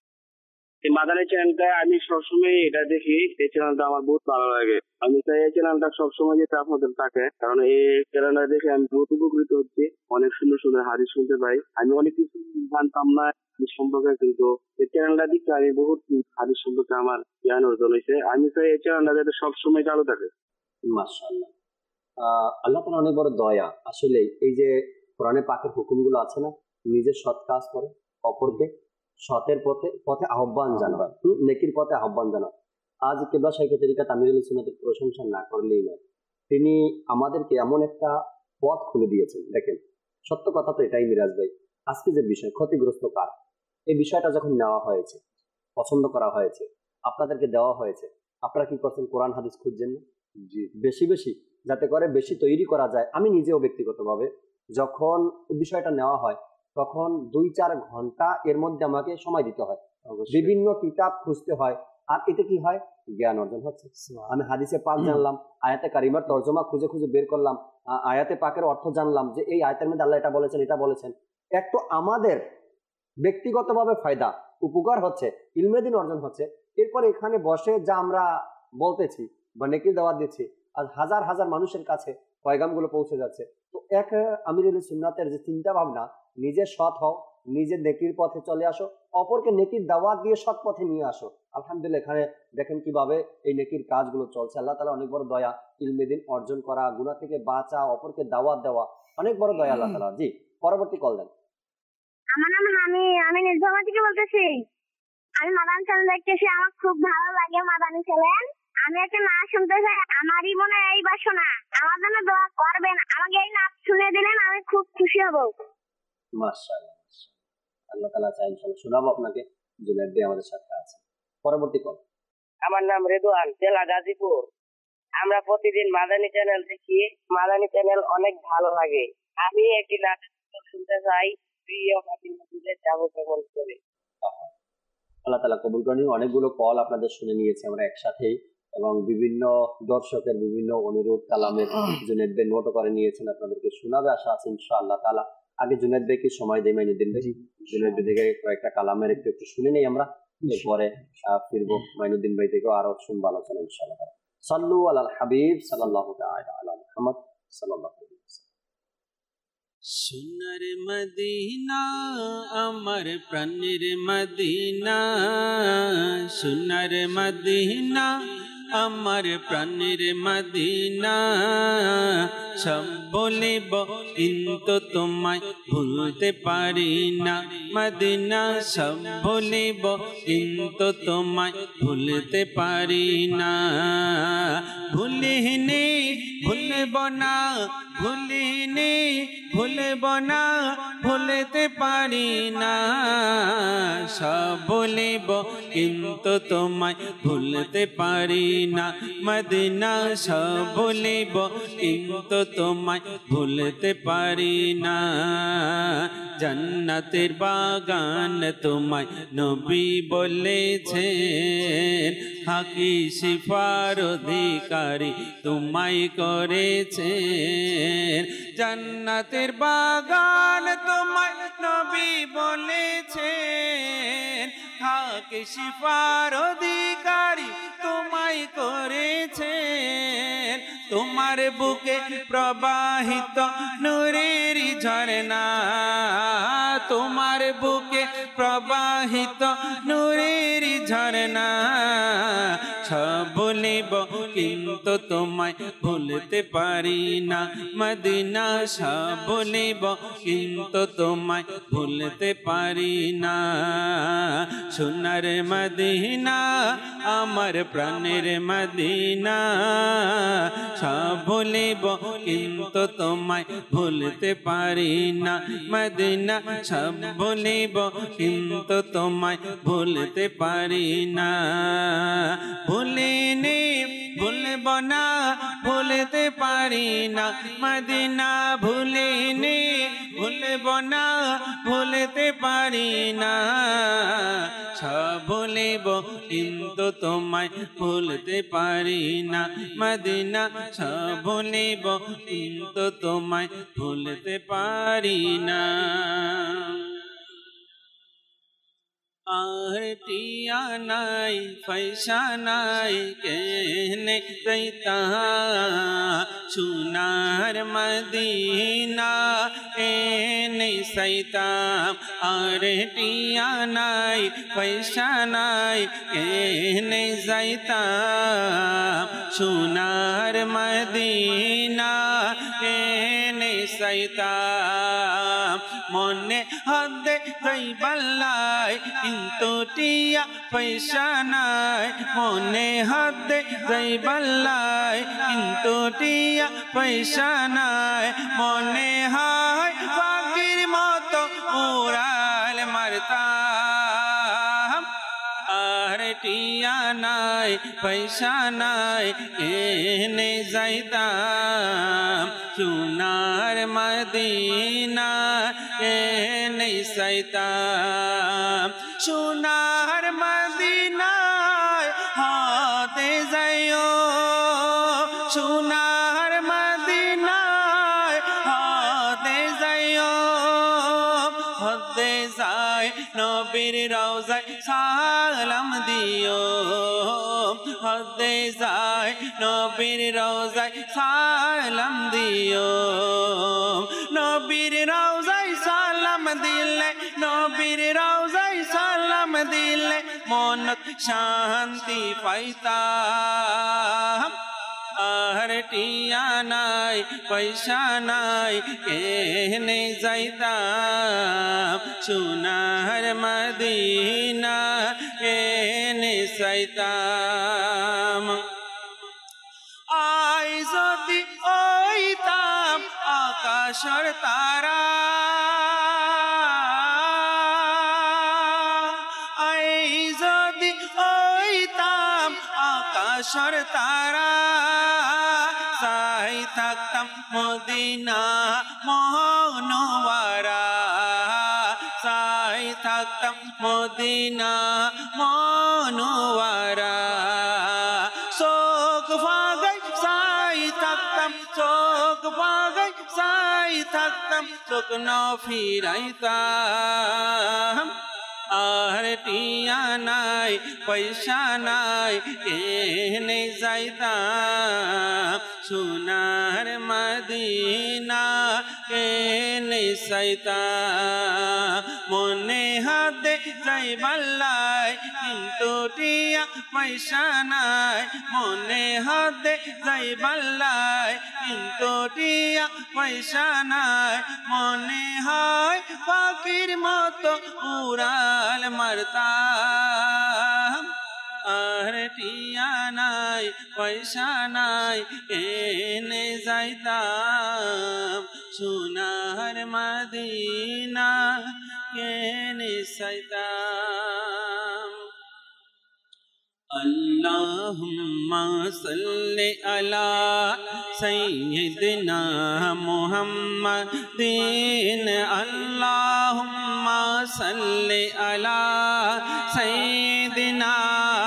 এই মাদানী চ্যানেলটা আমি সবসময় এটা দেখি, এই চ্যানেলটা আমার বহুত ভালো লাগে। আমি চাই এই চ্যানেলটা সবসময় যেতে আপনাদের থাকে, কারণ এই চ্যানেলটা দেখে আমি বহুত উপকৃত হচ্ছি, অনেক সুন্দর সুন্দর হাদিস শুনতে পাই। আমি অনেক কিছু জানতাম না হাদিস সম্পর্কে, কিন্তু এই চ্যানেলটা দেখে আমি বহুত হাদিস সম্পর্কে আমার জ্ঞান অর্জন হয়েছে। আমি চাই এই চ্যানেলটা যাতে সবসময় চালু থাকে। মাশাআল্লাহ, আল্লাহ তাআলা অনেক বড় দয়া। আসলে এই যে কোরআনে পাকের হুকুমগুলো আছে না, নিজের সৎ কাজ করে, অপরকে সতের পথে আহ্বান জানাবা, নেকির পথে আহ্বান জানা। আজ কিবলা শাইখে তরিকাত আমিরুল সুন্নাতের প্রশংসা না করলেই নয়, তিনি আমাদেরকে এমন একটা পথ খুলে দিয়েছেন। দেখেন, সত্য কথা তো এটাই মিরাজ ভাই, আজকে যে বিষয় ক্ষতিগ্রস্ত কার, এই বিষয়টা যখন নেওয়া হয়েছে, পছন্দ করা হয়েছে, আপনাদেরকে দেওয়া হয়েছে, আপনারা কি করছেন? কোরআন হাদিস খুঁজছেন না? জি বেশি বেশি, যাতে করে বেশি তৈরি করা যায়। আমি নিজেও ব্যক্তিগতভাবে যখন বিষয়টা নেওয়া হয় তখন 2-4 ঘন্টা এর মধ্যে আমাকে সময় দিতে হয়, বিভিন্ন কিতাব খুঁজতে হয়। আর এতে কি হয়? জ্ঞান অর্জন হচ্ছে। আমি হাদিসে পাক জানলাম, আয়াতে কারিমার তর্জমা খুঁজে খুঁজে বের করলাম, আয়াতে পাকের অর্থ জানলাম যে এই আয়াতের মধ্যে আল্লাহ এটা বলেছেন, এটা বলেছেন। একটু আমাদের ব্যক্তিগতভাবে ফায়দা উপকার হচ্ছে, ইলমে দিন অর্জন হচ্ছে। এরপর এখানে বসে যা আমরা বলতেছি বা নেকির দাওয়াত দিচ্ছি, আজ হাজার হাজার মানুষের কাছে পয়গামগুলো পৌঁছে যাচ্ছে। তো এক আমিরুল সুন্নাতের যে চিন্তা ভাবনা, নিজে সৎ হও, নিজে নেকির পথে চলে আসো, অপরকে নেকির দাওয়াত দিয়ে সৎ পথে নিয়ে আসো। আলহামদুলিল্লাহ এখানে দেখেন কিভাবে এই নেকির কাজগুলো চলছে। আল্লাহ তাআলা অনেক বড় দয়া, ইলমে দিন অর্জন করা, গুনাহ থেকে বাঁচা, অপরকে দাওয়াত দেওয়া, অনেক বড় দয়া আল্লাহ তাআলা। জি, পরবর্তী কল দেন। আমার নাম আমি নির্ভয়া থেকে বলতেছি। আমি মাদানী চ্যানেল দেখতেছি, আমার খুব ভালো লাগে মাদানী চ্যানেল। আমি একটা নাচ শুনতে চাই, আমারই মনে এই বাসনা, আমার জন্য দোয়া করবেন। আমাকে এই নাচ শুনে দিলেন, আমি খুব খুশি হব। মাশাআল্লাহ, আল্লাহ তাআলা চাই ইনশাআল্লাহ শোনাবো আপনাকে। জুনায়েদ ভাই আমাদের সাথে আছে। পরবর্তী কল। আমার নাম রেদওয়ান, জেলা গাজীপুর। আমরা প্রতিদিন মাদানী চ্যানেল দেখি, মাদানী চ্যানেল অনেক ভালো লাগে। আমি একটি নাচ শুনতে চাই, প্রিয় ফাতিমাদের যাবো কেমন করে। আল্লাহ তাআলা কবুল করেন। অনেকগুলো কল আপনাদের শুনে নিয়েছি আমরা একসাথেই, এবং বিভিন্ন দর্শকের বিভিন্ন অনুরোধ কালামের জুনায়েদ ভাই নোটও করে নিয়েছেন, আপনাদেরকে শোনাবে আশা আছে ইনশাআল্লাহ তাআলা। আগে জুনায়েদ ভাইকে সময় দেই, মাইনুদ্দিন ভাই জুনায়েদ ভাই থেকে কয়েকটা কালামের একটু শুনে নেই আমরা, এরপরে ফিরবো মাইনুদ্দিন ভাই থেকেও আরো শুনবো আলোচনা ইনশাআল্লাহ। সাল্লু আলাল হাবিব সাল্লাল্লাহু তাআলা আলা মুহাম্মদ সাল্লাল্লাহু আলাইহি ওয়াসাল্লাম। সোনার মদিনা আমার প্রাণের মদিনা, সোনার মদিনা আমার প্রাণের মদিনা। সব বলিব কিন্তু তোমায় ভুলতে পারি না মদিনা, সব বলিব কিন্তু তোমায় ভুলতে পারি না। ভুলিনি ভুলব না, ভুলিনি ভুলব না, ভুলতে পারি না। সব বলিব কিন্তু তোমায় ভুলতে পারি না মদিনা, সব বলিব কিন্তু তোমায় ভুলতে পারি না। জান্নাতের বাগান তোমায় নবী বলেছেন, হাকি সিফার অধিকারী তোমায় করেছেন। জান্নাতের বাগান তোমায় নবী বলেছেন, হাকি সিফার অধিকারী তোমায় করেছেন। তোমার বুকে প্রবাহিত নূরের ঝরনা, তোমার বুকে প্রবাহিত নূরের ঝরনা। সব বলিব কিন্তু তোমায় ভুলতে পারি না মদিনা, সব বলিব কিন্তু তোমায় ভুলতে পারি না। সোনার মদিনা আমার প্রাণের মদিনা, সব বলিব কিন্তু তোমায় ভুলতে পারি না মদিনা, সব বলিব কিন্তু তোমায় ভুলতে পারি না। ভুলিনি ভুলব না, ভুলতে পারি না মদিনা, ভুলিনি ভুলব না, ভুলতে পারি না। সব ভুলিব কিন্তু তোমায় ভুলতে পারি না মদিনা, সব ভুলিব কিন্তু তোমায় ভুলতে পারি না। আর টিয়া নাই পয়সা নাই কেনে যাইতা, সোনার মদিনা এনে সাইতাম। আর টিয়া নাই পয়সা নাই কেনে যাইতাম, সোনার মদিনা এনে সাইতাম। মনে হদে যাইবাল্লাই কিন্তু টিয়া পয়সা নাই, মনে হদে যাইবাল্লাই কিন্তু টিয়া পয়সা নাই। মনে হয় পাখির মতো উড়াল মারতাম, আর আর টিয়া নাই পয়সা নাই এনে যাইতাম সোনার মদিনা এনে যাইতাম সোনার মদিনায় হাতে যাইও সোনার মদিনায় হাতে যাইও হতে যায় নবীর রওজায় সালাম দিও হতে যায় নবীর রওজায় সালাম দিও নবীর রওজায় সালাম দিলে নবীর রওজায় সালাম দিলে মনত শান্তি পাইতাম আর টিয়া নাই পয়সা নাই কেনে যাইতাম সোনার মদিনা এনে যাইতাম আই যদি ওইতাম আকাশের তারা আই যদি ওইতাম আকাশের তারা সাই থাকতাম মদিনা মনোয়ারা সাই থাকতাম মদিনা মনোয়ারা চোখ ফাগাই সাই থাকতাম চোখ ফাগাই সাই থাকতাম চোখ ন ফিরাইতাম আর টিয়া নাই পয়সা নাই এনে যাইতাম সোনার মদিনা এনে যাইতাম মনে হাতে যাইবাল্লাই কিন্তু টিয়া পয়সা নাই মনে হাতে যাইবাল্লাই কিন্তু টিয়া পয়সা নাই মনে হয় পাখির মতো উড়াল মারতাম আর টিয়া নাই পয়সা নাই এনে যাইতাম সোনার মদিনা এনে যাইতাম अल्लाहुम्मा सल्ली अला सय्यिदिना मुहम्मदिन अल्लाहुम्मा सल्ली अला सय्यिदिना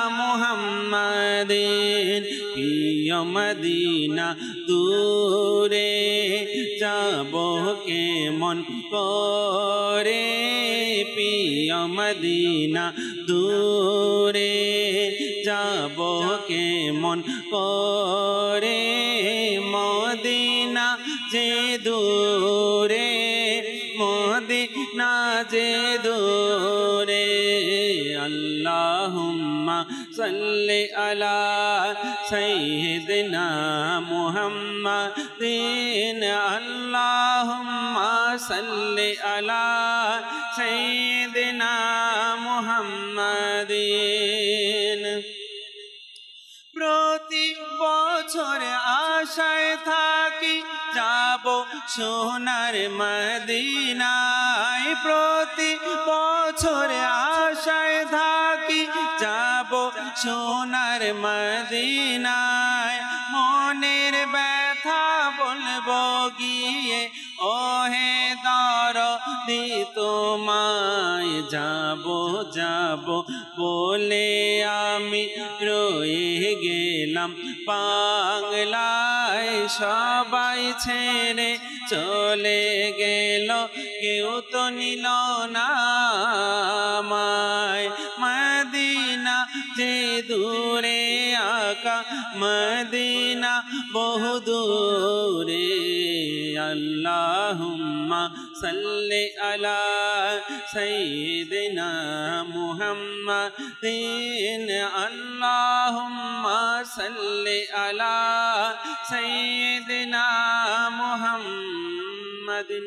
मुहम्मदिन प्रिय मदीना दूरे जाबो के मन करे प्रिय मदीना दूरे যাবো কে মন করে মদিনা যে দূরে মদিনা যে দূরে আল্লাহুম্মা সাল্লি আলা সাইয়্যিদিনা মুহাম্মাদিন আল্লাহুম্মা সাল্লি আলা সাইয়্যিদিনা মুহাম্মাদিন প্রতি বছর আশায় থাকি যাব সোনার মদিনায় প্রতি বছর আশায় থাকি যাব সোনার মদিনায় মনের ব্যথা বলবো গিয়ে ওহে দরদি তোমায় যাব যাব বলে আমি রয়ে গেলাম বাংলায় সবাই ছেড়ে চলে গেল কেউ তো নিল না আমায় মদিনা যে দূরে আকা মদিনা বহু দূরে আল্লাহুম্মা সাল্লি আলা সাইয়্যিদিনা মুহাম্মাদিন আল্লাহুম্মা সাল্লি আলা সাইয়্যিদিনা মুহাম্মাদিন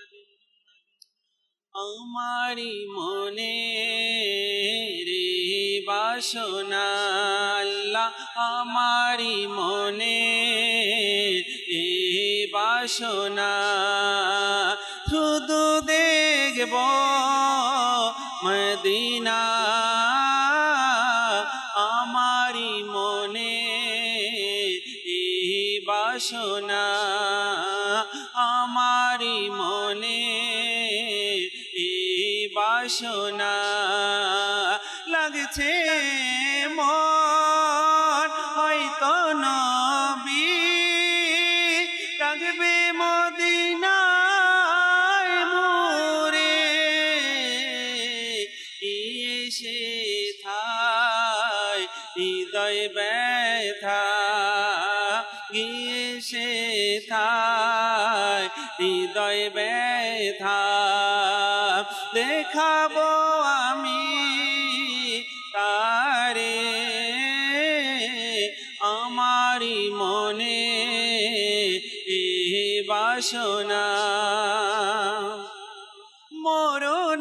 আমারি মনে রে বাসনা আল্লাহ আমারি মনে রে বাসনা শুধু দেখব মদিনা আমারি মনে এই বাসনা, আমারি মনে এই বাসনা, লাগছে মন হয়তো নবী রাখবে মদিনায় মোরে, এসে থাই হৃদয় ব্যথা, গিয়েছে থাই হৃদয় ব্যথা, দেখাবো আমি তারে আমারি মনে এই বাসনা। মরণ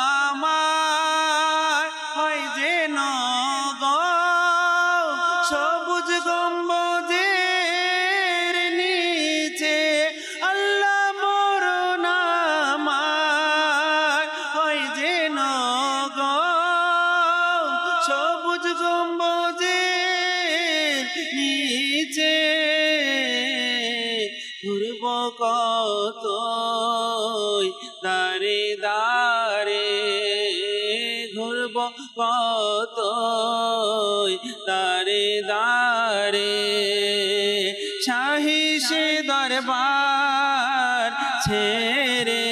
আমার হয় যেন গো সবুজ গম্বুজের নিচে, আল্লাহ মরণ আমার হয় যেন গো সবুজ গম্বুজের নিচে, ঘুরব কত দারে দারে, ঘুরব কত দারে দারে, শাহী সে দরবার ছেড়ে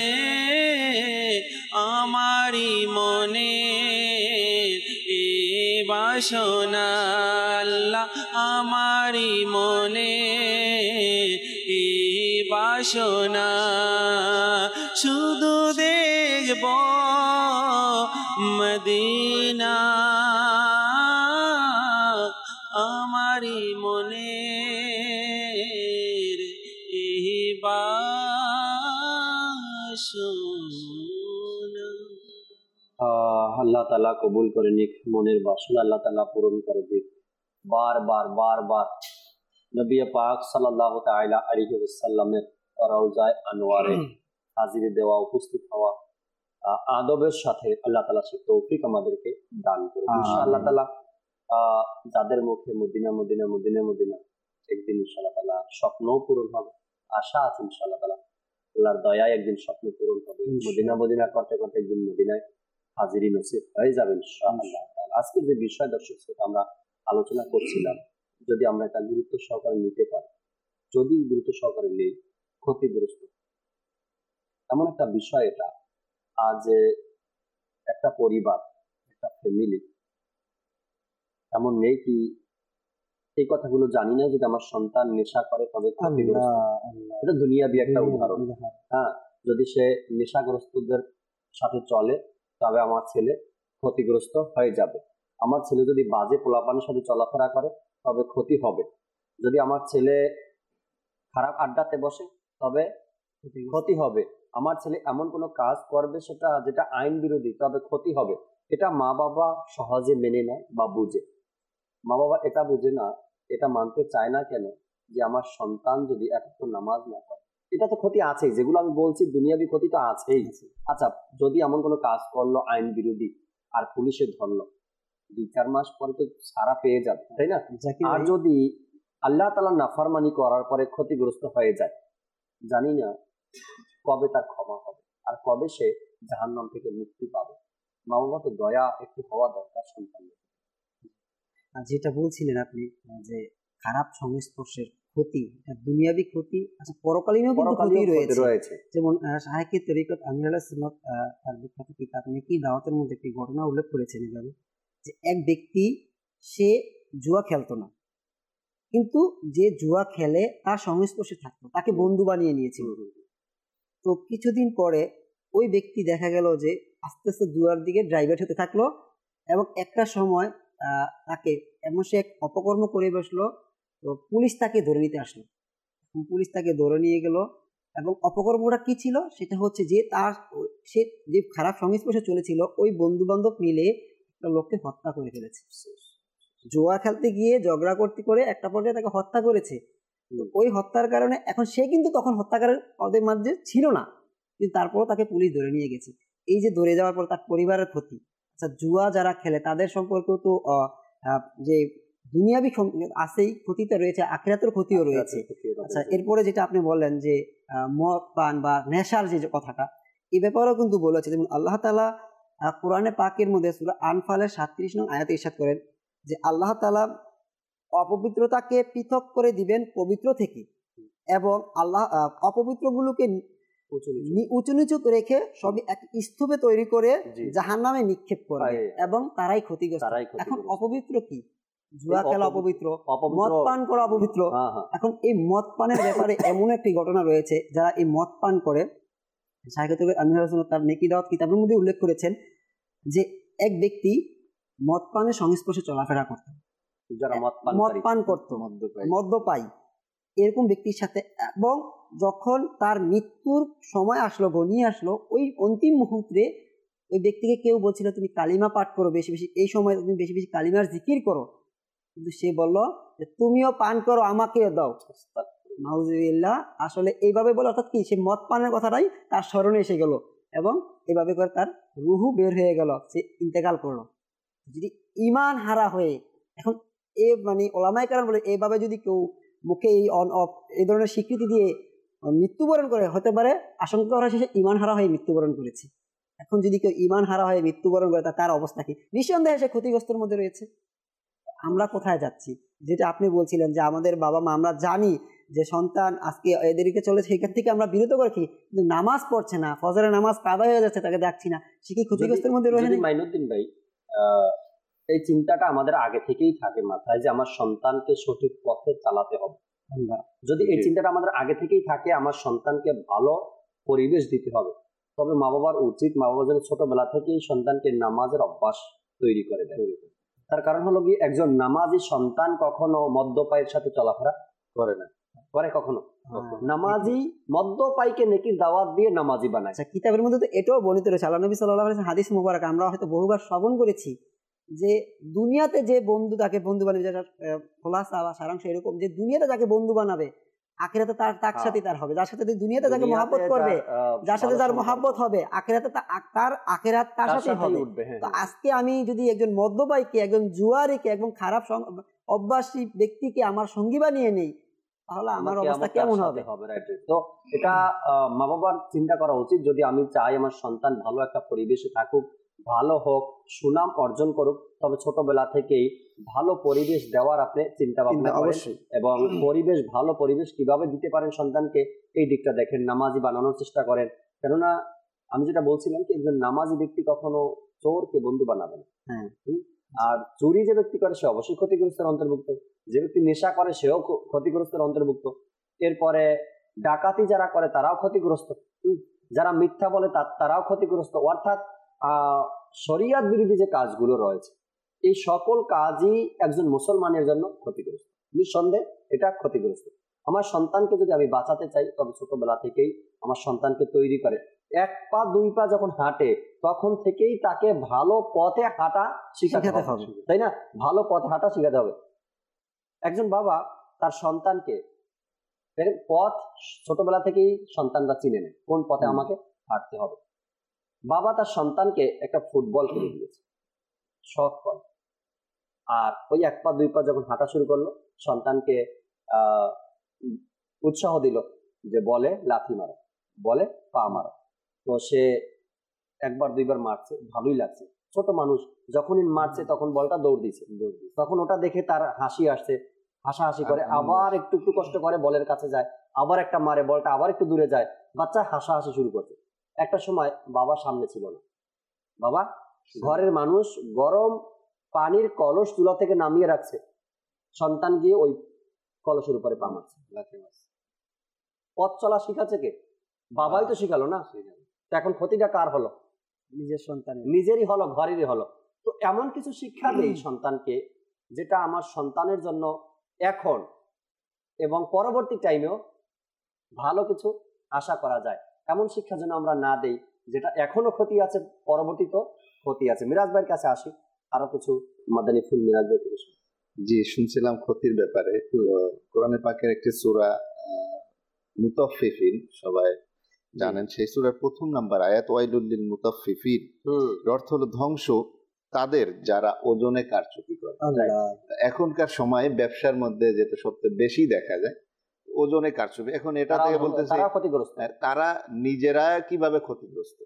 আমারি মনে এই বাসনা, আল্লাহ আমারি মনে এই বাসনা, শুধু দেখব মদিনা আমারি মনে এই বাসনা। আল্লাহ তাআলা কবুল করে নিক, মনের বাসনা আল্লাহ তাআলা পূরণ করে দিক। বারবার বারবার নবী পাক সাল্লাল্লাহু তাআলা আলাইহি ওয়াসাল্লামের রওজায়ে আনোয়ারে হাজিরি দেওয়া, উপস্থিত হওয়া, আদবের সাথে আল্লাহ তাআলা সে তৌফিক আমাদেরকে দান করুন ইনশাআল্লাহ তাআলা। যাদের মুখে মদিনা মদিনা মদিনা মদিনা, একদিন ইনশাআল্লাহ তাআলা স্বপ্ন পূরণ হবে, আশা আছে ইনশাআল্লাহ তাআলা আল্লাহর দয়ায় একদিন স্বপ্ন পূরণ হবে, মদিনা মদিনা করতে করতে একদিন মদিনায় হাজিরি নসিব হয়ে যাবে ইনশাআল্লাহ তাআলা। আজকের যে বিষয় দর্শক শ্রোতা আমরা আলোচনা করছিলাম, যদি আমরা এটা গুরুত্ব সহকারে নিতে পারি, যদি গুরুত্ব সহকারে নেই ক্ষতিগ্রস্ত এমন একটা বিষয় এটা। আজ একটা পরিবার, একটা ফ্যামিলি এমন নেই কি এই কথাগুলো জানি না, যদি আমার সন্তান নেশা করে তবে ক্ষতিগ্রস্ত। এটা দুনিয়াবি একটা উদাহরণ। হ্যাঁ, যদি সে নেশাগ্রস্তদের সাথে চলে তবে আমার ছেলে ক্ষতিগ্রস্ত হয়ে যাবে। আমার ছেলে যদি বাজে পোলাপানের সাথে চলাফেরা করে তবে ক্ষতি হবে। যদি আমার ছেলে খারাপ আড্ডাতে বসে তবে ক্ষতি হবে। আমার ছেলে এমন কোনো কাজ করবে যেটা আইন বিরোধী তবে ক্ষতি হবে। এটা মা বাবা সহজে মেনে নেয় বা বুঝে। মা বাবা এটা বুঝে না, এটা মানতে চায় না কেন, যে আমার সন্তান যদি এত নামাজ না করে, এটা তো ক্ষতি আছেই, যেগুলো আমি বলছি দুনিয়াবি ক্ষতি তো আছেই। আচ্ছা, যদি এমন কোনো কাজ করলো আইন বিরোধী আর পুলিশে ধরলো, 2-4 মাস পরে তো সারা পেয়ে যাবে, তাই না? আর যদি আল্লাহ তাআলার নাফরমানি করার পরে ক্ষতিগ্রস্ত হয়ে যায়, জানি না কবে তার ক্ষমা হবে আর কবে সে জাহান্নাম থেকে মুক্তি পাবে। মা বাবা তো দয়া একটু হওয়া দরকার সন্তানের। যেটা বলছিলেন আপনি যে খারাপ সংস্পর্শের ক্ষতি, দুনিয়াবি ক্ষতি, আচ্ছা পরকালীনও কিন্তু ক্ষতি রয়েছে। যেমন শায়খে তরিকত আমির আলাইহিস সালাত তার বিখ্যাত কিতাব নেকি দাওয়াতের মধ্যে একটি ঘটনা উল্লেখ করেছেন এভাবে, যে এক ব্যক্তি সে জুয়া খেলতো না, কিন্তু যে জুয়া খেলে তার সংস্পর্শে থাকতো, তাকে বন্ধু বানিয়ে নিয়েছিল। তো কিছুদিন পরে ওই ব্যক্তি দেখা গেল যে আস্তে আস্তে জুয়ার দিকে ড্রাইভার হতে থাকলো, এবং একটা সময় তাকে এমন সে এক অপকর্ম করে বসলো। তো পুলিশ তাকে ধরে নিতে আসলো, পুলিশ তাকে ধরে নিয়ে গেল, এবং অপকর্মটা কি ছিল সেটা হচ্ছে যে সে যে খারাপ সংস্পর্শে চলেছিল ওই বন্ধু বান্ধব মিলে একটা লোককে হত্যা করে ফেলেছে। জুয়া খেলতে গিয়ে ঝগড়া করতে করে একটা পর্যায়ে তাকে হত্যা করেছে। ওই হত্যার কারণে এখন সে কিন্তু তখন হত্যাকারের ওদের মাঝে ছিল না, কিন্তু তারপরও তাকে পুলিশ ধরে নিয়ে গেছে। এই যে ধরে যাওয়ার পর তার পরিবারের ক্ষতি। আচ্ছা, জুয়া যারা খেলে তাদের সম্পর্কেও তো যে দুনিয়াবি আছেই, ক্ষতিটা রয়েছে, আখিরাতের ক্ষতিও রয়েছে। আচ্ছা, এরপরে যেটা আপনি বললেন যে মদ পান বা নেশার যে কথাটা, এই ব্যাপারেও কিন্তু বলেছে। যেমন আল্লাহ তাআলা কোরআনে পাকের মধ্যে সূরা আনফালের 37 নং আয়াতে ইরশাদ করেন যে আল্লাহ তাআলা অপবিত্রতাকে পৃথক করে দিবেন পবিত্র থেকে, এবং আল্লাহ অপবিত্রগুলোকে উঁচু নিচু রেখে সবই এক স্তূপে তৈরি করে জাহান্নামে নিক্ষেপ করবে, এবং তারাই ক্ষতিগ্রস্ত। এখন অপবিত্র কি? জুয়া খেলা অপবিত্র, মদ পান করা অপবিত্র। এখন এই মদ পানের ব্যাপারে এমন একটি ঘটনা রয়েছে, যারা এই মদ পান করে, তার নেকি দাওয়াত কিতাবের মধ্যে উল্লেখ করেছেন যে এক ব্যক্তি মদ পানের সংস্পর্শে চলাফেরা করত, যারা মদ পান করত, মদ্যপায়ী এরকম ব্যক্তির সাথে, এবং যখন তার মৃত্যুর সময় আসলো, ঘনিয়ে আসলো, ওই অন্তিম মুহূর্তে ওই ব্যক্তিকে কেউ বলছিল তুমি কালিমা পাঠ করো বেশি বেশি, এই সময় তুমি বেশি বেশি কালিমার জিকির করো, কিন্তু সে বলল যে তুমিও পান করো, আমাকেও দাও। নাউজুবিল্লাহ। আসলে এইভাবে বলে, অর্থাৎ কি, সে মদ পানের কথাটাই তার স্মরণে এসে গেল, এবং এইভাবে করে তার রুহু বের হয়ে গেল, সে ইন্তেকাল করলো। যদি ঈমান হারা হয়ে, এখন মানে ওলামায়ে কেরাম বলে এইভাবে যদি কেউ মুখে এই ধরনের স্বীকৃতি দিয়ে মৃত্যুবরণ করে, হতে পারে আশঙ্কা করা সে ঈমান হারা হয়ে মৃত্যুবরণ করেছে। এখন যদি কেউ ঈমান হারা হয়ে মৃত্যুবরণ করে, তার অবস্থা কি? নিঃসন্দেহে সে ক্ষতিগ্রস্তের মধ্যে রয়েছে। আমরা কোথায় যাচ্ছি? যেটা আপনি বলছিলেন যে আমাদের বাবা মা, আমরা জানি যে সন্তান আজকে এদেরকে চলেছে, সেখান থেকে আমরা বিরত করেছি, কিন্তু নামাজ পড়ছে না, ফজরের নামাজ কাদা হয়ে যাচ্ছে, তাকে দেখছি না, সে কি ক্ষতিগ্রস্তের মধ্যে রয়েছে? মাইনুদ্দিন ভাই, এই চিন্তাটা আমাদের আগে থেকেই থাকে মাথায় যে আমার সন্তানকে সঠিক পথে চালাতে হবে। যদি এই চিন্তাটা আমাদের আগে থেকেই থাকে, আমার সন্তানকে ভালো পরিবেশ দিতে হবে, তবে মা বাবার উচিত, মা বাবা যেন ছোটবেলা থেকেই সন্তানকে নামাজের অভ্যাস তৈরি করে দেয়। তার কারণ হলো কি, একজন নামাজি সন্তান কখনো মদ্যপায়ের সাথে চলাফেরা করে না, করে কখনো। নামাজি মদ্যপায়ীকে নেকির দাওয়াত দিয়ে নামাজি বানায়। কিতাবের মধ্যে তো এটাও বর্ণিত রয়েছে, আল্লাহ নবী সাল্লাল্লাহু আলাইহি ওয়াসাল্লাম হাদিস মুবারক আমরা হয়তো বহুবার শ্রবণ করেছি, যে দুনিয়াতে যে বন্ধু তাকে বন্ধু বানাবে, যেটা খোলাসা বা সারাংশ এরকম, যে দুনিয়াতে যাকে বন্ধু বানাবে, আখিরাতে তার সাথে তার হবে। যার সাথে দুনিয়াতে যাকে মহব্বত করবে, যার সাথে তার মহব্বত হবে, আখিরাতে তার আখিরাত তার সাথে হবে। তো আজকে আমি যদি একজন মদ্যপায়ীকে, একজন জুয়ারিকে, একজন খারাপ অভ্যাসী ব্যক্তিকে আমার সঙ্গী বানিয়ে নেই, তাহলে আমার অবস্থা কেমন হবে? তো এটা মা বাবার চিন্তা করা উচিত। যদি আমি চাই আমার সন্তান ভালো একটা পরিবেশে থাকুক, ভালো হোক, সুনাম অর্জন করুক, তবে ছোটবেলা থেকেই ভালো পরিবেশ দেওয়ার আপনি চিন্তা ভাবনা করেন, এবং পরিবেশ, ভালো পরিবেশ কিভাবে দিতে পারেন সন্তানকে, এই দিকটা দেখেন, নামাজি বানানোর চেষ্টা করেন। কেননা আমি যেটা বলছিলাম কি, একজন নামাজি ব্যক্তি কখনো চোরকে বন্ধু বানাবে না। আর চুরি যে ব্যক্তি করে সে অবশ্যই ক্ষতিগ্রস্তের অন্তর্ভুক্ত, যে ব্যক্তি নেশা করে সেও ক্ষতিগ্রস্তের অন্তর্ভুক্ত, এরপরে ডাকাতি যারা করে তারাও ক্ষতিগ্রস্ত, যারা মিথ্যা বলে তারাও ক্ষতিগ্রস্ত। অর্থাৎ শরিয়ত বিরোধী যে কাজগুলো রয়েছে, এই সকল কাজই একজন মুসলমানের জন্য ক্ষতিগ্রস্ত, নিঃসন্দেহে এটা ক্ষতিগ্রস্ত। আমার সন্তানকে যদি আমি বাঁচাতে চাই, তবে ছোটবেলা থেকেই আমার সন্তানকে তৈরি করে, এক পা দুই পা যখন হাঁটে তখন থেকেই তাকে ভালো পথে হাঁটা শিখাতে হবে, তাই না? ভালো পথে হাঁটা শিখাতে হবে। একজন বাবা তার সন্তানকে পথ ছোটবেলা থেকেই সন্তানরা চিনে নেয়, কোন পথে আমাকে হাঁটতে হবে। বাবা তার সন্তানকে একটা ফুটবল কিনে দিয়েছে, শখ করে, আর ওই এক পা দুই পা যখন হাঁটা শুরু করলো, সন্তানকে উৎসাহ দিল যে বলে লাথি মারো, বলে পা মারো। তো সে একবার দুইবার মারছে, ভালোই লাগছে। ছোট মানুষ যখনই মারছে তখন বলটা দৌড় দিছে, তখন ওটা দেখে তার হাসি আসছে, হাসাহাসি করে, আবার একটু একটু কষ্ট করে বলের কাছে যায়, আবার একটা মারে, বলটা আবার একটু দূরে যায়, বাচ্চা হাসাহাসি শুরু করছে। একটা সময় বাবা সামনে ছিল না, বাবা ঘরের মানুষ গরম পানির কলস চুলা থেকে নামিয়ে রাখছে, সন্তান গিয়ে ওই কলসের উপরে পা মারছে, পথ চলা শিখাচ্ছে কে? বাবাই তো শিখালো না। এখন ক্ষতিটা কার হলো? নিজের সন্তান, নিজেরই হলো, ঘরেরই হলো। তো এমন কিছু শিক্ষা দেই সন্তানকে, যেটা আমার সন্তানের জন্য এখন এবং পরবর্তী টাইমেও ভালো কিছু আশা করা যায়। এমন শিক্ষা যেন আমরা না দেই যেটা এখনো ক্ষতি আছে, পরবর্তীতেও ক্ষতি আছে। মিরাজ ভাইয়ের কাছে আসি, আরো কিছু মাদানী ফুল মিরাজ ভাই থেকে। জি, শুনছিলাম ক্ষতির ব্যাপারে। কোরআনে পাকের একটি সূরা মুতাফফিফিন, সবাই জানেন, সেই সূরার প্রথম নাম্বার আয়াত ওয়াইলুল লিল মুতাফফিফিন, এর অর্থ হলো ধ্বংস তাদের যারা ওজনে কারচুপি করে। এখনকার সময়ে ব্যবসার মধ্যে যেটা সবচেয়ে বেশি দেখা যায় ওজনে কারচুপি। এখন এটা থেকে বলতেছে তারা নিজেরা কিভাবে ক্ষতিগ্রস্ত।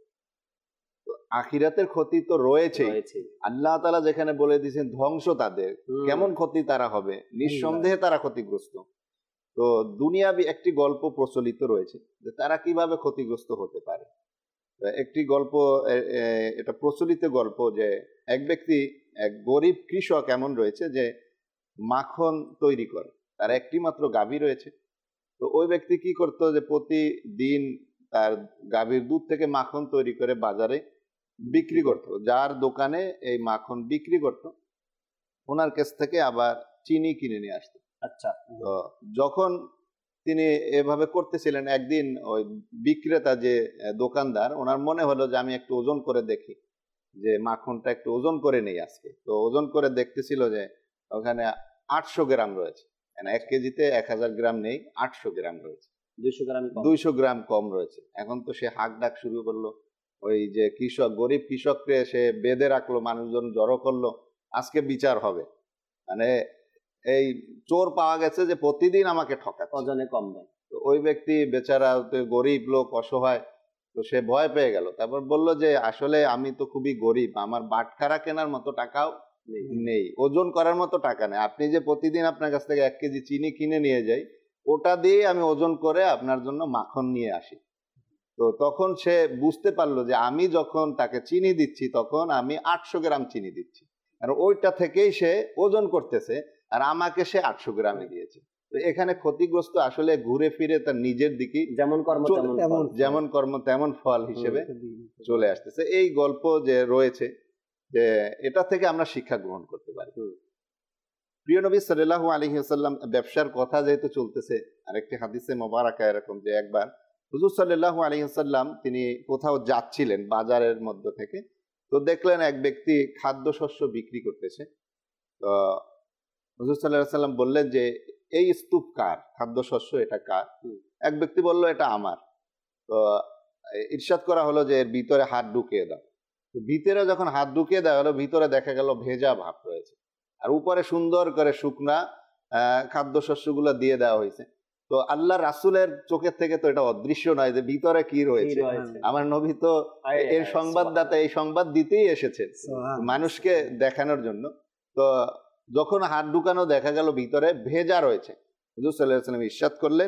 আখিরাতের ক্ষতি তো রয়েছে, আল্লাহ তাআলা যেখানে বলে দিয়েছেন ধ্বংস তাদের, কেমন ক্ষতি তারা হবে, নিঃসন্দেহে তারা ক্ষতিগ্রস্ত। তো দুনিয়াবি একটি গল্প প্রচলিত রয়েছে যে তারা কিভাবে ক্ষতিগ্রস্ত হতে পারে। একটি গল্প, এটা প্রচলিত গল্প যে এক ব্যক্তি, এক গরিব কৃষক এমন রয়েছে যে মাখন তৈরি করে, তার একটি মাত্র গাভী রয়েছে। তো ওই ব্যক্তি কি করতো যে প্রতিদিন তার গাভীর দুধ থেকে মাখন তৈরি করে বাজারে বিক্রি করত। যার দোকানে এই মাখন বিক্রি করত ওনার কাছ থেকে আবার চিনি কিনে নিয়ে আসতো। আচ্ছা, তো যখন তিনি এভাবে করতেছিলেন, একদিন ওই বিক্রেতা যে দোকানদার, ওনার মনে হলো যে আমি একটু ওজন করে দেখি, যে মাখনটা একটু ওজন করে নেই আজকে। তো ওজন করে দেখতেছিল যে ওখানে 800 গ্রাম রয়েছে, মানে 1 কেজিতে 1000 গ্রাম নেই, 800 গ্রাম রয়েছে, 200 গ্রাম কম রয়েছে। এখন তো সে হাঁক ডাক শুরু করলো, ওই যে কৃষক, গরিব কৃষককে সে বেঁধে রাখলো, মানুষজন জড়ো করলো, আজকে বিচার হবে, মানে এই চোর পাওয়া গেছে যে প্রতিদিন আমাকে ঠকাচ্ছে, ওজনে কম দেয়। তো ওই ব্যক্তি বেচারা গরিব লোক, অসহায়, তো সে ভয় পেয়ে গেল। তারপর বলল যে আসলে আমি তো খুবই গরিব, আমার বাটখারা কেনার মতো টাকাও নেই, ওজন করার মতো টাকা নেই, আপনি যে প্রতিদিন আপনার কাছ থেকে 1 কেজি চিনি কিনে নিয়ে যাই, ওটা দিয়ে আমি ওজন করে আপনার জন্য মাখন নিয়ে আসি। তো তখন সে বুঝতে পারলো যে আমি যখন তাকে চিনি দিচ্ছি তখন আমি 800 গ্রাম চিনি দিচ্ছি, আর ওইটা থেকেই সে ওজন করতেছে, আর আমাকে সে 800 গ্রামে দিয়েছে। তো এখানে ক্ষতিগ্রস্ত আসলে ঘুরে ফিরে তার নিজের দিকে, যেমন কর্ম তেমন ফল হিসেবে চলে আসতেছে। এই গল্প যে রয়েছে, যে এটা থেকে আমরা শিক্ষা গ্রহণ করতে পারি। প্রিয় নবী সাল্লাল্লাহু আলাইহি ওয়াসাল্লাম, ব্যবসার কথা যেহেতু চলতেছে, আরেকটি হাদিসে মোবারকা এরকম যে একবার হুজুর সাল্লাল্লাহু আলাইহি ওয়াসাল্লাম তিনি কোথাও যাচ্ছিলেন বাজারের মধ্য থেকে, তো দেখলেন এক ব্যক্তি খাদ্যশস্য বিক্রি করতেছে। তো হুজুর সাল্লাল্লাহু আলাইহি ওয়াসাল্লাম বললেন যে এই স্তূপ কার, খাদ্যশস্য এটা কার? এক ব্যক্তি বলল এটা আমার। তো ইরশাদ করা হলো যে এর ভিতরে হাত ঢুকিয়ে দাও। তো ভিতরে যখন হাত ঢুকিয়ে দেওয়া হলো, ভিতরে দেখা গেল ভেজা ভাব রয়েছে, আর উপরে সুন্দর করে শুকনা খাদ্যশস্যগুলো দিয়ে দেওয়া হয়েছে। তো আল্লাহ রাসূলের চোখের থেকে তো এটা অদৃশ্য নয় যে ভিতরে কি রয়েছে। আমার নবী তো এর সংবাদদাতা, এই সংবাদ দিতেই এসেছেন মানুষকে দেখানোর জন্য। তো যখন হাত ঢুকানো দেখা গেল ভিতরে ভেজা রয়েছে, হুজুর সাল্লাল্লাহু আলাইহি ওয়াসাল্লাম ইরশাদ করলেন,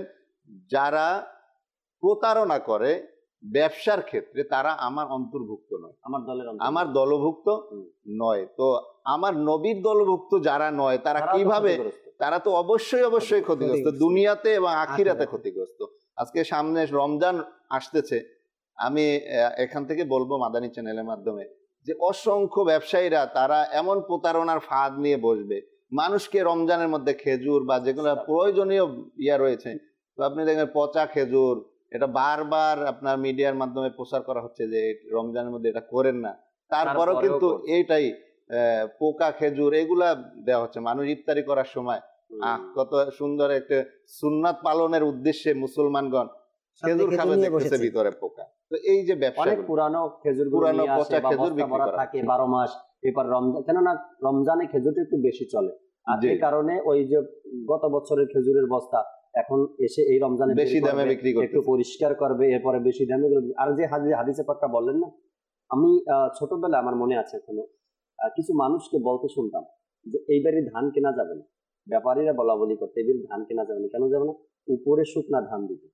যারা প্রতারণা করে ব্যবসার ক্ষেত্রে তারা আমার অন্তর্ভুক্ত নয়, আমার দলভুক্ত নয়। তো আমার নবীর দলভুক্ত যারা নয় তারা কিভাবে, তারা তো অবশ্যই ক্ষতিগ্রস্ত, দুনিয়াতে এবং আখিরাতে ক্ষতিগ্রস্ত। আজকে সামনে রমজান আসতেছে, আমি এখান থেকে বলবো মাদানী চ্যানেলের মাধ্যমে যে অসংখ্য ব্যবসায়ীরা তারা এমন প্রতারণার ফাঁদ নিয়ে বসবে, মানুষকে রমজানের মধ্যে খেজুর বা যেগুলো প্রয়োজনীয় রয়েছে, তো আপনি দেখবেন পচা খেজুর, এটা বারবার আপনার মিডিয়ার মাধ্যমে প্রচার করা হচ্ছে যে রমজানের মধ্যে এটা করেন না, তারপরেও কিন্তু এইটাই পোকা খেজুর এগুলা দেওয়া হচ্ছে মানুষ ইফতারি করার সময়। কত সুন্দর একটা সুন্নাত পালনের উদ্দেশ্যে মুসলমানগণ খেজুর খাবে, দেখতেছে ভিতরে পোকা। তো এই যে ব্যবসা, পুরানো খেজুর, পুরানো পচা খেজুর বিক্রি করা থাকে 12 মাস। এবার রমজান, কেননা রমজানে খেজুরটা একটু বেশি চলে, আর এই কারণে ওই যে গত বছরের খেজুরের বস্তা এখন এসে এই রমজানে বেশি দামে বিক্রি করবে, একটু পরিষ্কার করবে, এরপরে বেশি দামে। আর যে হাদিসে পাকটা বললেন না, আমি ছোটবেলায় আমার মনে আছে এখনো কিছু মানুষকে বলতে শুনতাম যে এইবারই ধান কেনা যাবে না, ব্যাপারীরা বলা বলি করতে এইবারই ধান কেনা যাবে না। কেন যাবে না? উপরে শুকনা ধান দিতে,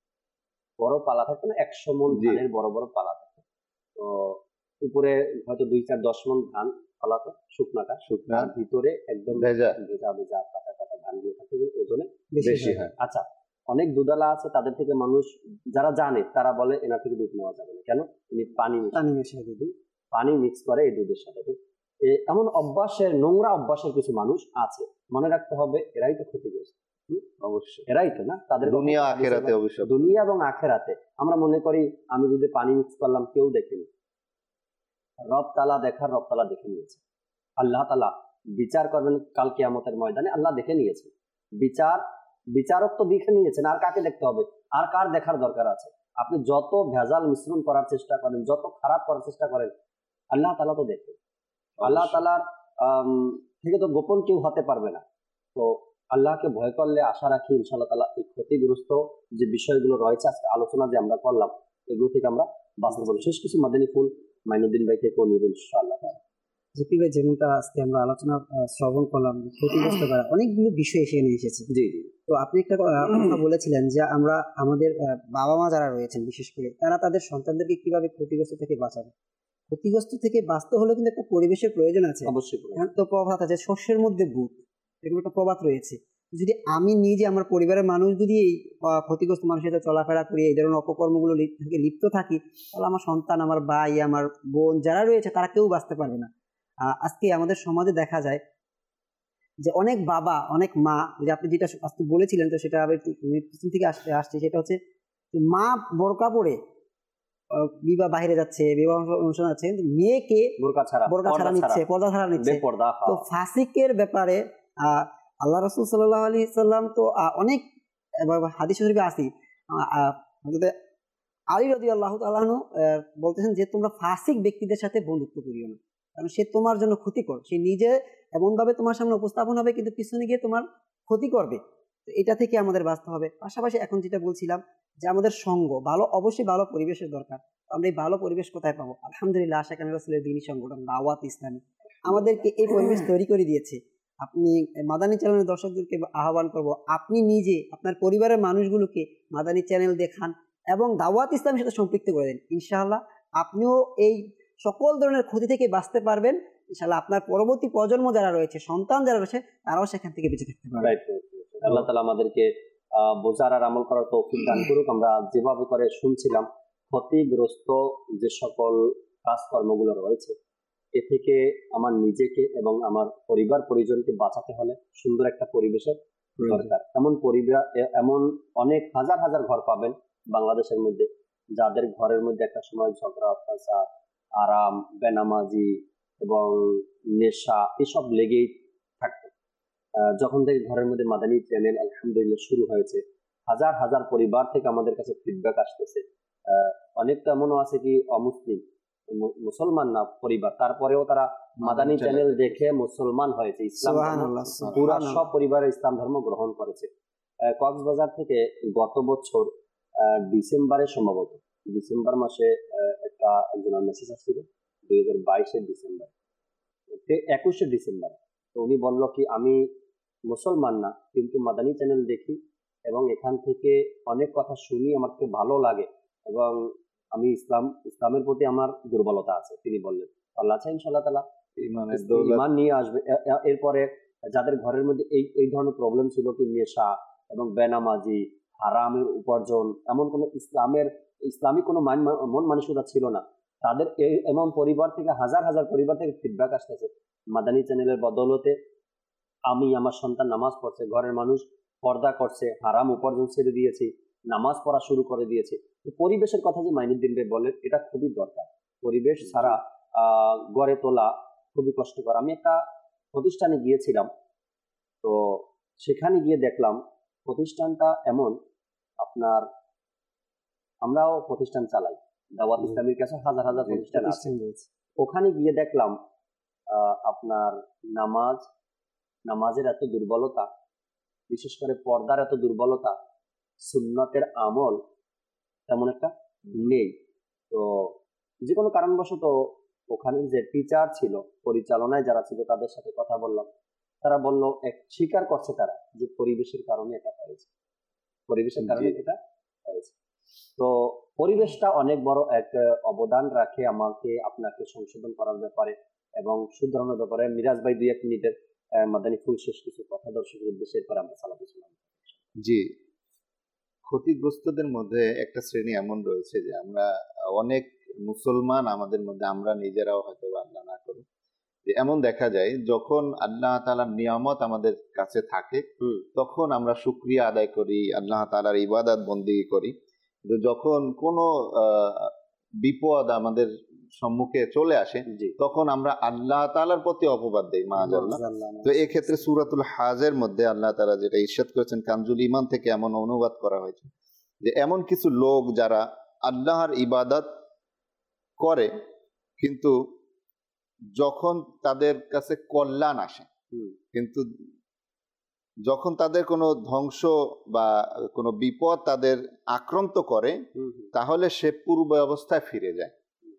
বড় পালা থাকতো না, 100 মণ ধানের বড় বড় পালা থাকতো, তো উপরে হয়তো 2-4-10 মণ ধান ফলাতো, শুকনাটা, শুকনার ভিতরে একদম ভেজা কাটা কাটা ধানগুলো থাকতো, ওজনে বেশি হয়। আচ্ছা, অনেক দুধালা আছে, তাদের থেকে মানুষ যারা জানে তারা বলে এনার থেকে দুধ নেওয়া যাবে না। কেন? পানি মিক্স করে এই দুধের সাথে। এমন অভ্যাসের, নোংরা অভ্যাসের কিছু মানুষ আছে, মনে রাখতে হবে এরাই তো ক্ষতিগ্রস্ত। অবশ্যই এরাই তো না, তাদের দুনিয়া আখেরাতে, অবশ্যই দুনিয়া এবং আখেরাতে। আমরা মনে করি আমি যদি পানি মিক্স করলাম কেউ দেখেনি, রব তাআলা দেখে নিয়েছে। আল্লাহ তাআলা বিচার করবেন কাল কিয়ামতের ময়দানে, আল্লাহ দেখে নিয়েছে, বিচারক তো দেখে নিয়েছেন, আর কাকে দেখতে হবে, আর কার দেখার দরকার আছে? আপনি যত ভেজাল মিশ্রণ করার চেষ্টা করেন, যত খারাপ করার চেষ্টা করেন, আল্লাহ তাআলা তো দেখেন। আল্লাহ তাআলার থেকে তো গোপন কেউ হতে পারবে না। তো আল্লাহকে ভয় করলে আশা রাখি ইনশাআল্লাহ তাআলা এই ক্ষতিগ্রস্ত যে বিষয়গুলো রয়েছে আজকে আলোচনা যে আমরা করলাম এগুলো থেকে আমরা বাঁচতে পারবো। শেষ কিছু মাদানী ফুল মাইনুদ্দিন ভাই থেকেও নিব ইনশাআল্লাহ। জিপি ভাই, যেমনটা আজকে আমরা আলোচনা শ্রবণ করলাম, ক্ষতিগ্রস্ত করা অনেকগুলো বিষয় এসে এসেছে। জি জি। তো আপনি একটা কথা বলেছিলেন যে আমরা আমাদের বাবা মা যারা রয়েছেন বিশেষ করে তারা তাদের সন্তানদেরকে কিভাবে ক্ষতিগ্রস্ত থেকে বাঁচাবে। ক্ষতিগ্রস্ত থেকে বাঁচতে হলে কিন্তু একটা পরিবেশের প্রয়োজন আছে। অবশ্যই। তো প্রবাদ আছে, শস্যের মধ্যে ভূত, এরকম একটা প্রবাদ রয়েছে। যদি আমি নিজে, আমার পরিবারের মানুষ যদি এই ক্ষতিগ্রস্ত মানুষের সাথে চলাফেরা করি, এই ধরনের অপকর্মগুলো থেকে লিপ্ত থাকি, তাহলে আমার সন্তান, আমার ভাই, আমার বোন যারা রয়েছে তারা কেউ বাঁচতে পারবে না। আজকে আমাদের সমাজে দেখা যায় যে অনেক বাবা, অনেক মা, যে আপনি যেটা আজকে বলেছিলেন, তো সেটা আবার একটু পিছন থেকে আসছে, সেটা হচ্ছে মা বোরকা পরে বিবাহ বাইরে যাচ্ছে, বিবাহ অনুষ্ঠান আছে, কিন্তু মেয়েকে বোরকা ছাড়া নিচ্ছে, পর্দা ছাড়া নিচ্ছে। তো ফাসিকের ব্যাপারে আল্লাহ রাসূল সাল্লাল্লাহু আলাইহি সাল্লাম তো অনেক হাদিস শরীফে আছে, আলী রাদিয়াল্লাহু তাআলা আনহু বলতেছেন যে তোমরা ফাসিক ব্যক্তিদের সাথে বন্ধুত্ব করিও না, কারণ সে তোমার জন্য ক্ষতিকর। সে নিজে এমন ভাবে তোমার সামনে উপস্থাপন হবে, কিন্তু পিছনে গিয়ে তোমার ক্ষতি করবে। তো এটা থেকে আমাদের বাঁচতে হবে। পাশাপাশি এখন যেটা বলছিলাম যে আমাদের সঙ্গ ভালো, অবশ্যই ভালো পরিবেশের দরকার। আমরা এই ভালো পরিবেশ কোথায় পাবো? আলহামদুলিল্লাহ, আশা কান রাসূলের দ্বীনী সংগঠন দাওয়াত ইসলামী আমাদেরকে এই পরিবেশ তৈরি করে দিয়েছে। আপনি মাদানী চ্যানেলের দর্শকদেরকে আহ্বান করব, আপনি নিজে আপনার পরিবারের মানুষগুলোকে মাদানী চ্যানেল দেখান এবং দাওয়াত ইসলামের সাথে সম্পৃক্ত করে দেন। ইনশাআল্লাহ আপনিও এই সকল ধরনের ক্ষতি থেকে বাঁচতে পারবেন। ইনশাআল্লাহ আপনার পরবর্তী প্রজন্ম যারা রয়েছে, সন্তান যারা রয়েছে, তারাও সেখান থেকে বেঁচে থাকতে পারবে। আল্লাহ তাআলা আমাদেরকে বোঝার আর আমল করার তৌফিক দান করুক। আমরা যেভাবে করে শুনছিলাম, ক্ষতিগ্রস্ত যে সকল কাজকর্মগুলো রয়েছে, এ থেকে আমার নিজেকে এবং আমার পরিবার পরিজনকে বাঁচাতে হলে সুন্দর একটা পরিবেশের দরকার। এমন অনেক হাজার হাজার ঘর পাবেন বাংলাদেশের মধ্যে, যাদের ঘরের মধ্যে একটা সময় ঝগড়া, অত্যাচার, আরাম, বেনামাজি এবং নেশা এসব লেগেই থাকতো। যখন থেকে ঘরের মধ্যে মাদানী চ্যানেল আলহামদুলিল্লাহ শুরু হয়েছে, হাজার হাজার পরিবার থেকে আমাদের কাছে ফিডব্যাক আসতেছে। অনেকটা এমনও আছে কি অমুসলিম, মুসলমান না পরিবার, তারপরেও তারা মাদানী চ্যানেল দেখে মুসলমান হয়েছে, ইসলাম পুরা সব পরিবারে ইসলাম ধর্ম গ্রহণ করেছে। কক্সবাজার থেকে গত বছর ডিসেম্বরে, সম্ভবত ডিসেম্বর মাসে একজনের মেসেজ আসছিল, 2022 ডিসেম্বর, 21 ডিসেম্বর। তো উনি বলল কি, আমি মুসলমান না, কিন্তু মাদানী চ্যানেল দেখি এবং এখান থেকে অনেক কথা শুনি, আমাকে ভালো লাগে এবং আমি ইসলামের প্রতি আমার দুর্বলতা আছে। তিনি বললেন আল্লাহ চাই ইনশাআল্লাহ তাআলা ঈমান নিয়ে আসবে। এরপরে যাদের ঘরের মধ্যে এই ধরনের প্রবলেম ছিল কি নেশা এবং বেনামাজি, হারামের উপার্জন, এমন কোনো ইসলামিক কোনো মন মানসিকতা ছিল না, তাদের এমন পরিবার থেকে, হাজার হাজার পরিবার থেকে ফিডব্যাক আসতেছে। মাদানী চ্যানেলের বদৌলতে আমি, আমার সন্তান নামাজ পড়ছে, ঘরের মানুষ পর্দা করছে, হারাম উপার্জন ছেড়ে দিয়েছি, নামাজ পড়া শুরু করে দিয়েছে। তো পরিবেশের কথা যে মাইনুদ্দিন ভাই বলেন, এটা খুবই দরকার। পরিবেশ ছাড়া গড়ে তোলা খুবই কষ্টকর। আমি একটা প্রতিষ্ঠানে গিয়েছিলাম, তো সেখানে গিয়ে দেখলাম প্রতিষ্ঠানটা এমন, আপনার আমরাও প্রতিষ্ঠান চালাই, দাওয়াত ইসলামীর কাছে হাজার হাজার প্রতিষ্ঠান আছে। ওখানে গিয়ে দেখলাম আপনার নামাজের এত দুর্বলতা, বিশেষ করে পর্দার এত দুর্বলতা, সুন্নতের আমল তেমন একটা নেই। তো যে কোনো কারণবশত ওখানে যে টিচার ছিল, পরিচালনায় যারা ছিল, তাদের সাথে কথা বললাম। তারা বলল, স্বীকার করছে তারা যে পরিবেশের কারণে এটা হয়েছে, পরিবেশের কারণে এটা হয়েছে। তো পরিবেশটা অনেক বড় এক অবদান রাখে আমাকে আপনাকে সংশোধন করার ব্যাপারে এবং শুধরানোর ব্যাপারে। মিরাজ ভাই 2-1 মিনিটের মাদানী ফুল শেষ কিছু কথা দর্শকের উদ্দেশ্যে, এরপর আমরা সালাত সালাম। জি, ক্ষতিগ্রস্তদের মধ্যে একটা শ্রেণী এমন রয়েছে যে আমরা অনেক মুসলমান আমাদের মধ্যে, আমরা নিজেরাও হয়তো আল্লাহ না করি, যে এমন দেখা যায় যখন আল্লাহ তাআলার নিয়ামত আমাদের কাছে থাকে তখন আমরা শুকরিয়া আদায় করি, আল্লাহ তাআলার ইবাদত বন্দেগী করি। কিন্তু যখন কোনো বিপদ আমাদের সম্মুখে চলে আসে, তখন আমরা আল্লাহ তাআলার প্রতি অপবাদ দেই, মাআযাল্লাহ। তো এই ক্ষেত্রে সূরাতুল হাজের মধ্যে আল্লাহ তাআলা যেটা ইরশাদ করেছেন, কানজুল ঈমান থেকে এমন অনুবাদ করা হয়েছে যে এমন কিছু লোক যারা আল্লাহর ইবাদত করে কিন্তু যখন তাদের কাছে কল্যাণ আসে, কিন্তু যখন তাদের কোনো ধ্বংস বা কোনো বিপদ তাদের আক্রান্ত করে, তাহলে সে পূর্ব অবস্থায় ফিরে যায়।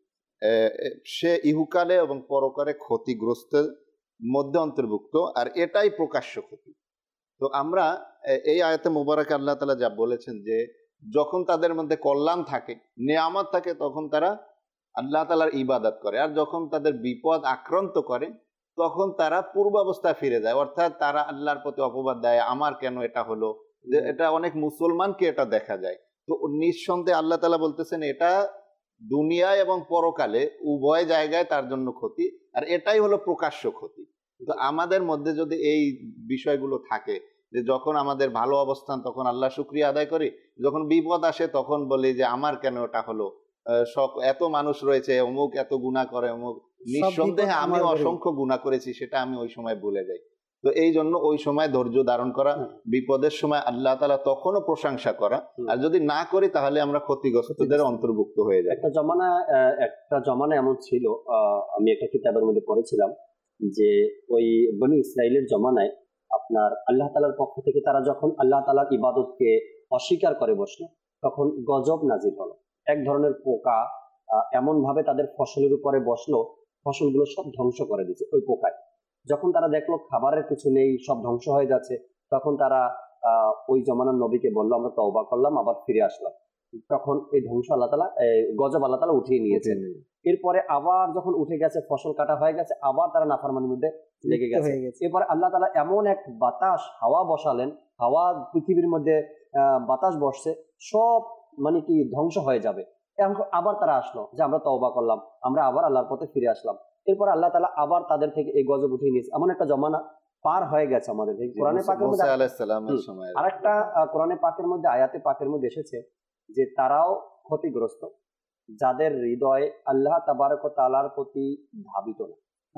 সে ইহুকালে এবং পরকালে ক্ষতিগ্রস্তের মধ্যে অন্তর্ভুক্ত, আর এটাই প্রকাশ্য ক্ষতি। তো আমরা এই আয়াতে মুবারকে আল্লাহ তাআলা যা বলেছেন যে যখন তাদের মধ্যে কল্যাণ থাকে, নেয়ামত থাকে, তখন তারা আল্লাহ তাআলার ইবাদত করে, আর যখন তাদের বিপদ আক্রান্ত করে তখন তারা পূর্বাবস্থায় ফিরে যায়, অর্থাৎ তারা আল্লাহর প্রতি অপবাদ দেয়, আমার কেন এটা হলো। এটা অনেক মুসলমানকে এটা দেখা যায়। তো নিঃসন্দেহে আল্লাহ তাআলা বলতেছেন এটা দুনিয়া এবং পরকালে উভয় জায়গায় তার জন্য ক্ষতি, আর এটাই হলো প্রকাশ্য ক্ষতি। তো আমাদের মধ্যে যদি এই বিষয়গুলো থাকে যে যখন আমাদের ভালো অবস্থান তখন আল্লাহ শুকরিয়া আদায় করি, যখন বিপদ আসে তখন বলি যে আমার কেন ওটা হলো, এত মানুষ রয়েছে, অমুক এত গুনাহ করে, অমুক, নিঃসন্দেহে আমি অসংখ্য গুনাহ করেছি, সেটা আমি ওই সময় ভুলে যাই। তো এই জন্য ওই সময় ধৈর্য ধারণ করা, বিপদের সময় আল্লাহ তাআলা তখনও প্রশংসা করা, আর যদি না করি তাহলে আমরা ক্ষতিগ্রস্তদের অন্তর্ভুক্ত হয়ে যাই। একটা জমানা এমন ছিল, আমি একটা কিতাবের মধ্যে পড়েছিলাম যে ওই বনি ইসরাইলের জমানায় আপনার আল্লাহ তাআলার পক্ষ থেকে তারা যখন আল্লাহ তাআলার ইবাদতকে অস্বীকার করে বসলো, তখন গজব নাজিল হলো। এক ধরনের পোকা এমন ভাবে তাদের ফসলের উপরে বসলো, ফসলগুলো সব ধ্বংস করে দিচ্ছে ওই পোকায়। যখন তারা দেখলো খাবারের কিছু নেই, সব ধ্বংস হয়ে যাচ্ছে, তখন তারা ওই জমানার নবীকে বললো আমরা তওবা করলাম, আবার ফিরে আসলাম। তখন এই ধ্বংস আল্লাহ তাআলা, গজব আল্লাহ তাআলা উঠিয়ে নিয়েছেন। এরপরে আবার যখন উঠে গেছে, ফসল কাটা হয়ে গেছে, আবার তারা নাফরমানির মধ্যে লেগে গেছে। এরপরে আল্লাহ তাআলা এমন এক বাতাস, হাওয়া বসালেন, হাওয়া পৃথিবীর মধ্যে বাতাস বসছে, সব মানে কি ধ্বংস হয়ে যাবে। আবার তারা আসলো যে আমরা তওবা করলাম, আমরা আবার আল্লাহর পথে ফিরে আসলাম। এরপর আল্লাহ তাআলা আবার তাদের থেকে এই গজব উঠিয়ে নিয়েছে। এমন একটা জমানা পার হয়ে গেছে আমাদের। কোরআনে পাকের মধ্যে আরেকটা কোরআনে পাকের মধ্যে আয়াতে পাকের মধ্যে এসেছে যে তারাও ক্ষতিগ্রস্ত যাদের হৃদয় আল্লাহ তাবারক ওয়া তাআলার প্রতি ধাবিত না।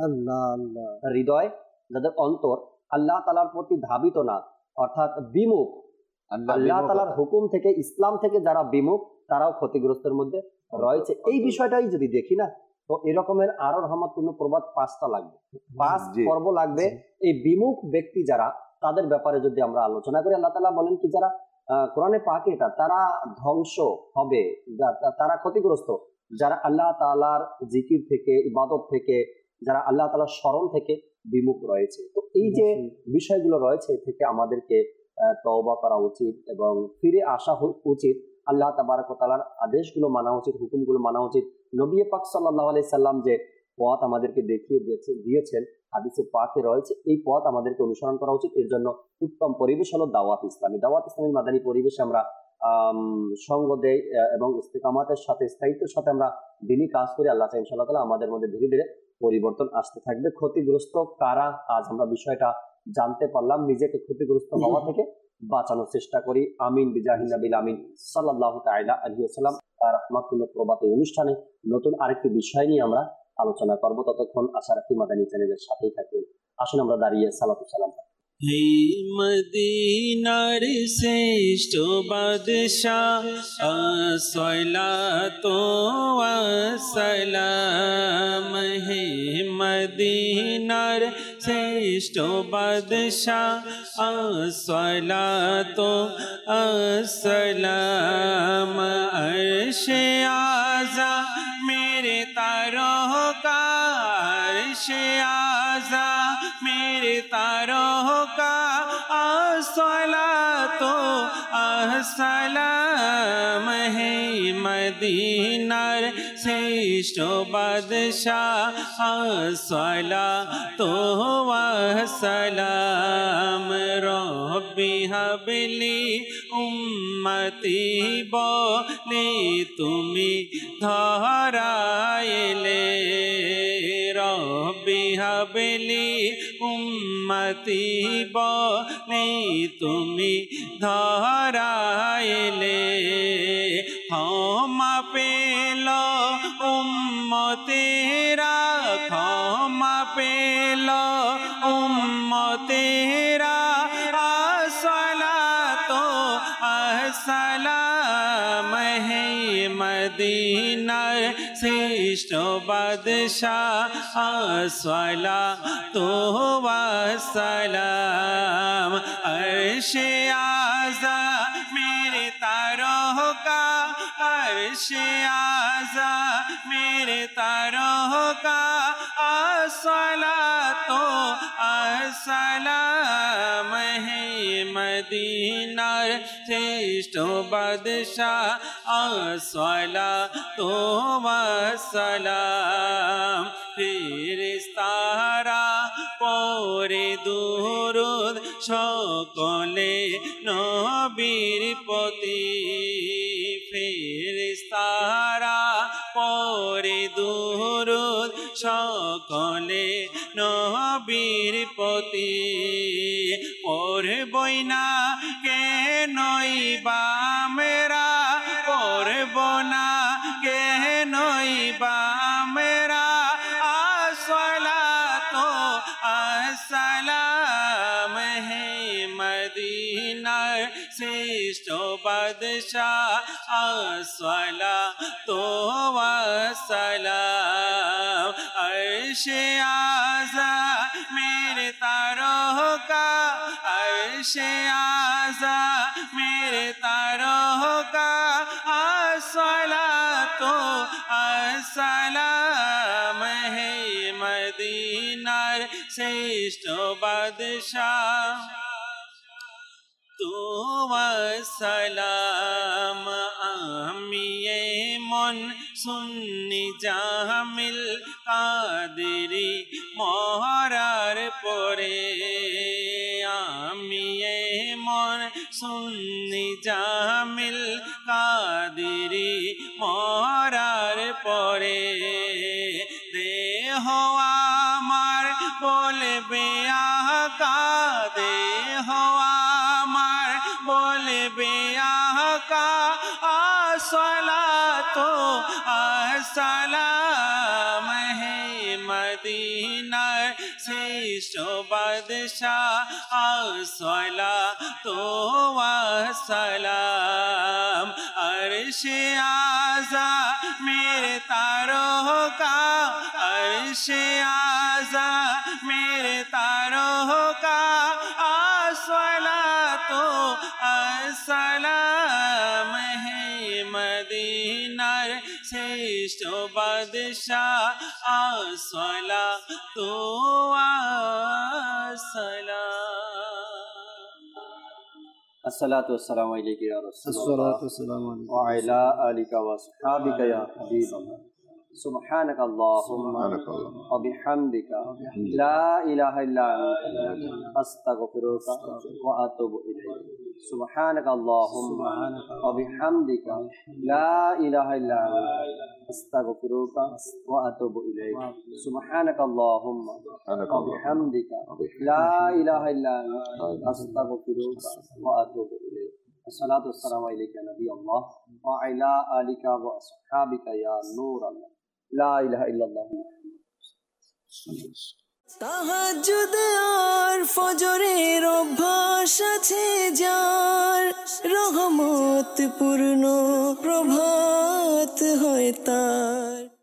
হৃদয়, যাদের অন্তর আল্লাহ তাআলার প্রতি ধাবিত না, অর্থাৎ বিমুখ, আল্লাহ তাআলার হুকুম থেকে, ইসলাম থেকে যারা বিমুখ, তারাও ক্ষতিগ্রস্তের মধ্যে রয়েছে। এই বিষয়টাই যদি দেখি না, তো এরকমের আরো রহমতপূর্ণ প্রবাদ 5টা লাগবে, 5 পর্ব লাগবে। এই বিমুখ ব্যক্তি যারা, তাদের ব্যাপারে যদি আমরা আলোচনা করি, আল্লাহ তাআলা বলেন কি যারা কোরআনে পাকে এটা, তারা ধ্বংস হবে, তারা ক্ষতিগ্রস্ত যারা আল্লাহ তাআলার জিকির থেকে, ইবাদত থেকে, যারা আল্লাহ তাআলার স্মরণ থেকে বিমুখ রয়েছে। তো এই যে বিষয়গুলো রয়েছে থেকে আমাদেরকে তওবা করা উচিত এবং ফিরে আসা উচিত। আল্লাহ তাবারক ওয়া তাআলার আদেশগুলো মানা উচিত, হুকুমগুলো মানা উচিত। নবী পাক সাল্লাল্লাহু আলাইহি সাল্লাম যে পথ আমাদেরকে দেখিয়ে দিয়েছেন, হাদিসে পাকে রয়েছে, এই পথ আমাদেরকে অনুসরণ করা উচিত। এর জন্য উত্তম পরিবেশ হলো দাওয়াত ইসলামী। দাওয়াত ইসলামী মাদানী পরিবেশে আমরা সঙ্গ দেই এবং ইস্তেকামাতের সাথে, স্থায়িত্বের সাথে আমরা দিনই কাজ করি। আল্লাহ তাআলা ইনশাআল্লাহ তাআলা আমাদের মধ্যে ধীরে ধীরে পরিবর্তন আসতে থাকবে। ক্ষতিগ্রস্ত কারা, আজ আমরা বিষয়টা জানতে পারলাম। নিজেকে ক্ষতিগ্রস্ত হওয়া থেকে বাঁচানোর চেষ্টা করি। আমিন বিজাহি নবিল আমিন সাল্লাল্লাহু তাআলা আলাইহি ওয়াসাল্লাম। রাহমাতুল্লাহ প্রবাদ অনুষ্ঠানে নতুন আরেকটি বিষয় নিয়ে আমরা আলোচনা করব। ততক্ষণ আশা রাখি মাদানী চ্যানেলের সাথেই থাকবেন। আসুন আমরা দাঁড়িয়ে সালাতু সালাম। হে মদিনার শ্রেষ্ঠ বাদশাহ, আসসালাতু ওয়াসসালাম। হে মদিনার শ্রেষ্ঠ বাদশাহ, আসসালাতু ওয়াসসালাম। আরশে আযা মেরে তারকা, আরশে আযা মেরে তারকা, আসসালাতু আসসালাম। হে মদিনার শ্রেষ্ঠ বাদশাহ, আসসালাতু আসসালাম। রব্বি হাবলি উম্মতি বলে তুমি ধরাইলে, রব্বি হাবলি উম্মতি বলে তুমি ধরাইলে। ক্ষমা পেল উম্মতেরা, ক্ষমা পেল উম্মতেরা, আসসালাতু আসসালাম। হে মদিনার শ্রেষ্ঠ বাদশাহ আসসালাতু ওয়াসসালাম আরশে আযা মেরে তারকা আরশে আযা মেরে তারকা আসসালাতু আসসালাম হে মদিনার শ্রেষ্ঠ বাদশাহ আসসালাতু ওয়াসসালাম ফেরেশতারা পড়ে দুরূদ সকলে নবীর প্রতি ফেরেশতারা পড়ে দুরূদ সকলে নবীর প্রতি পড়বই না কেনই বা মেরা পড়ব না কেনই বা মেরা আসসালাতু আসসালাম হে মদিনার শ্রেষ্ঠ বাদশাহ আসসালাতু ওয়াসসালাম আরশে আযা মেরে তারকা আরশে আযা মেরে তারকা আসসালাতু আসসালাম হে মদিনার শ্রেষ্ঠ বাদশাহ সালাম আমি মন সুন্নি জামিল কাদেরি মহরার পরে আমি মন সুন্নি জামিল কাদেরি মহরার পরে দেহ আমার বলবে আকা দেহ আমার বলবে আকা আসসালাতু আসসালাম হে মদিনার শ্রেষ্ঠ বাদশাহ আসসালাতু আসসালাম আরশে আযা মেরে তারকা আরশে আযা মেরে তারকা আসসালাতু আসসালাম হে মদিনার শ্রেষ্ঠ বাদশাহ আসসালাতু আসসালাম আসসালাতু ওয়াসসালামু আলাইকা ইয়া রাসূলুল্লাহ আসসালাতু ওয়াসসালামু আলাইকা ওয়া আলা আলিকা ওয়া আসহাবিকা ইয়া হাবিবাল্লাহ سبحانك اللهم وبحمدك لا إله إلا أنت أستغفرك وأتوب إليك سبحانك اللهم وبحمدك لا إله إلا أنت أستغفرك وأتوب إليك سبحانك اللهم وبحمدك لا إله إلا أنت أستغفرك وأتوب إليك الصلاة والسلام عليك يا نبي الله وعلى آلك وأصحابك يا نور الله لا إله إلا الله তাহাজ্জুদ আর ফজরের অভ্যাস আছে যার রহমত পূর্ণ প্রভাত হয় তার।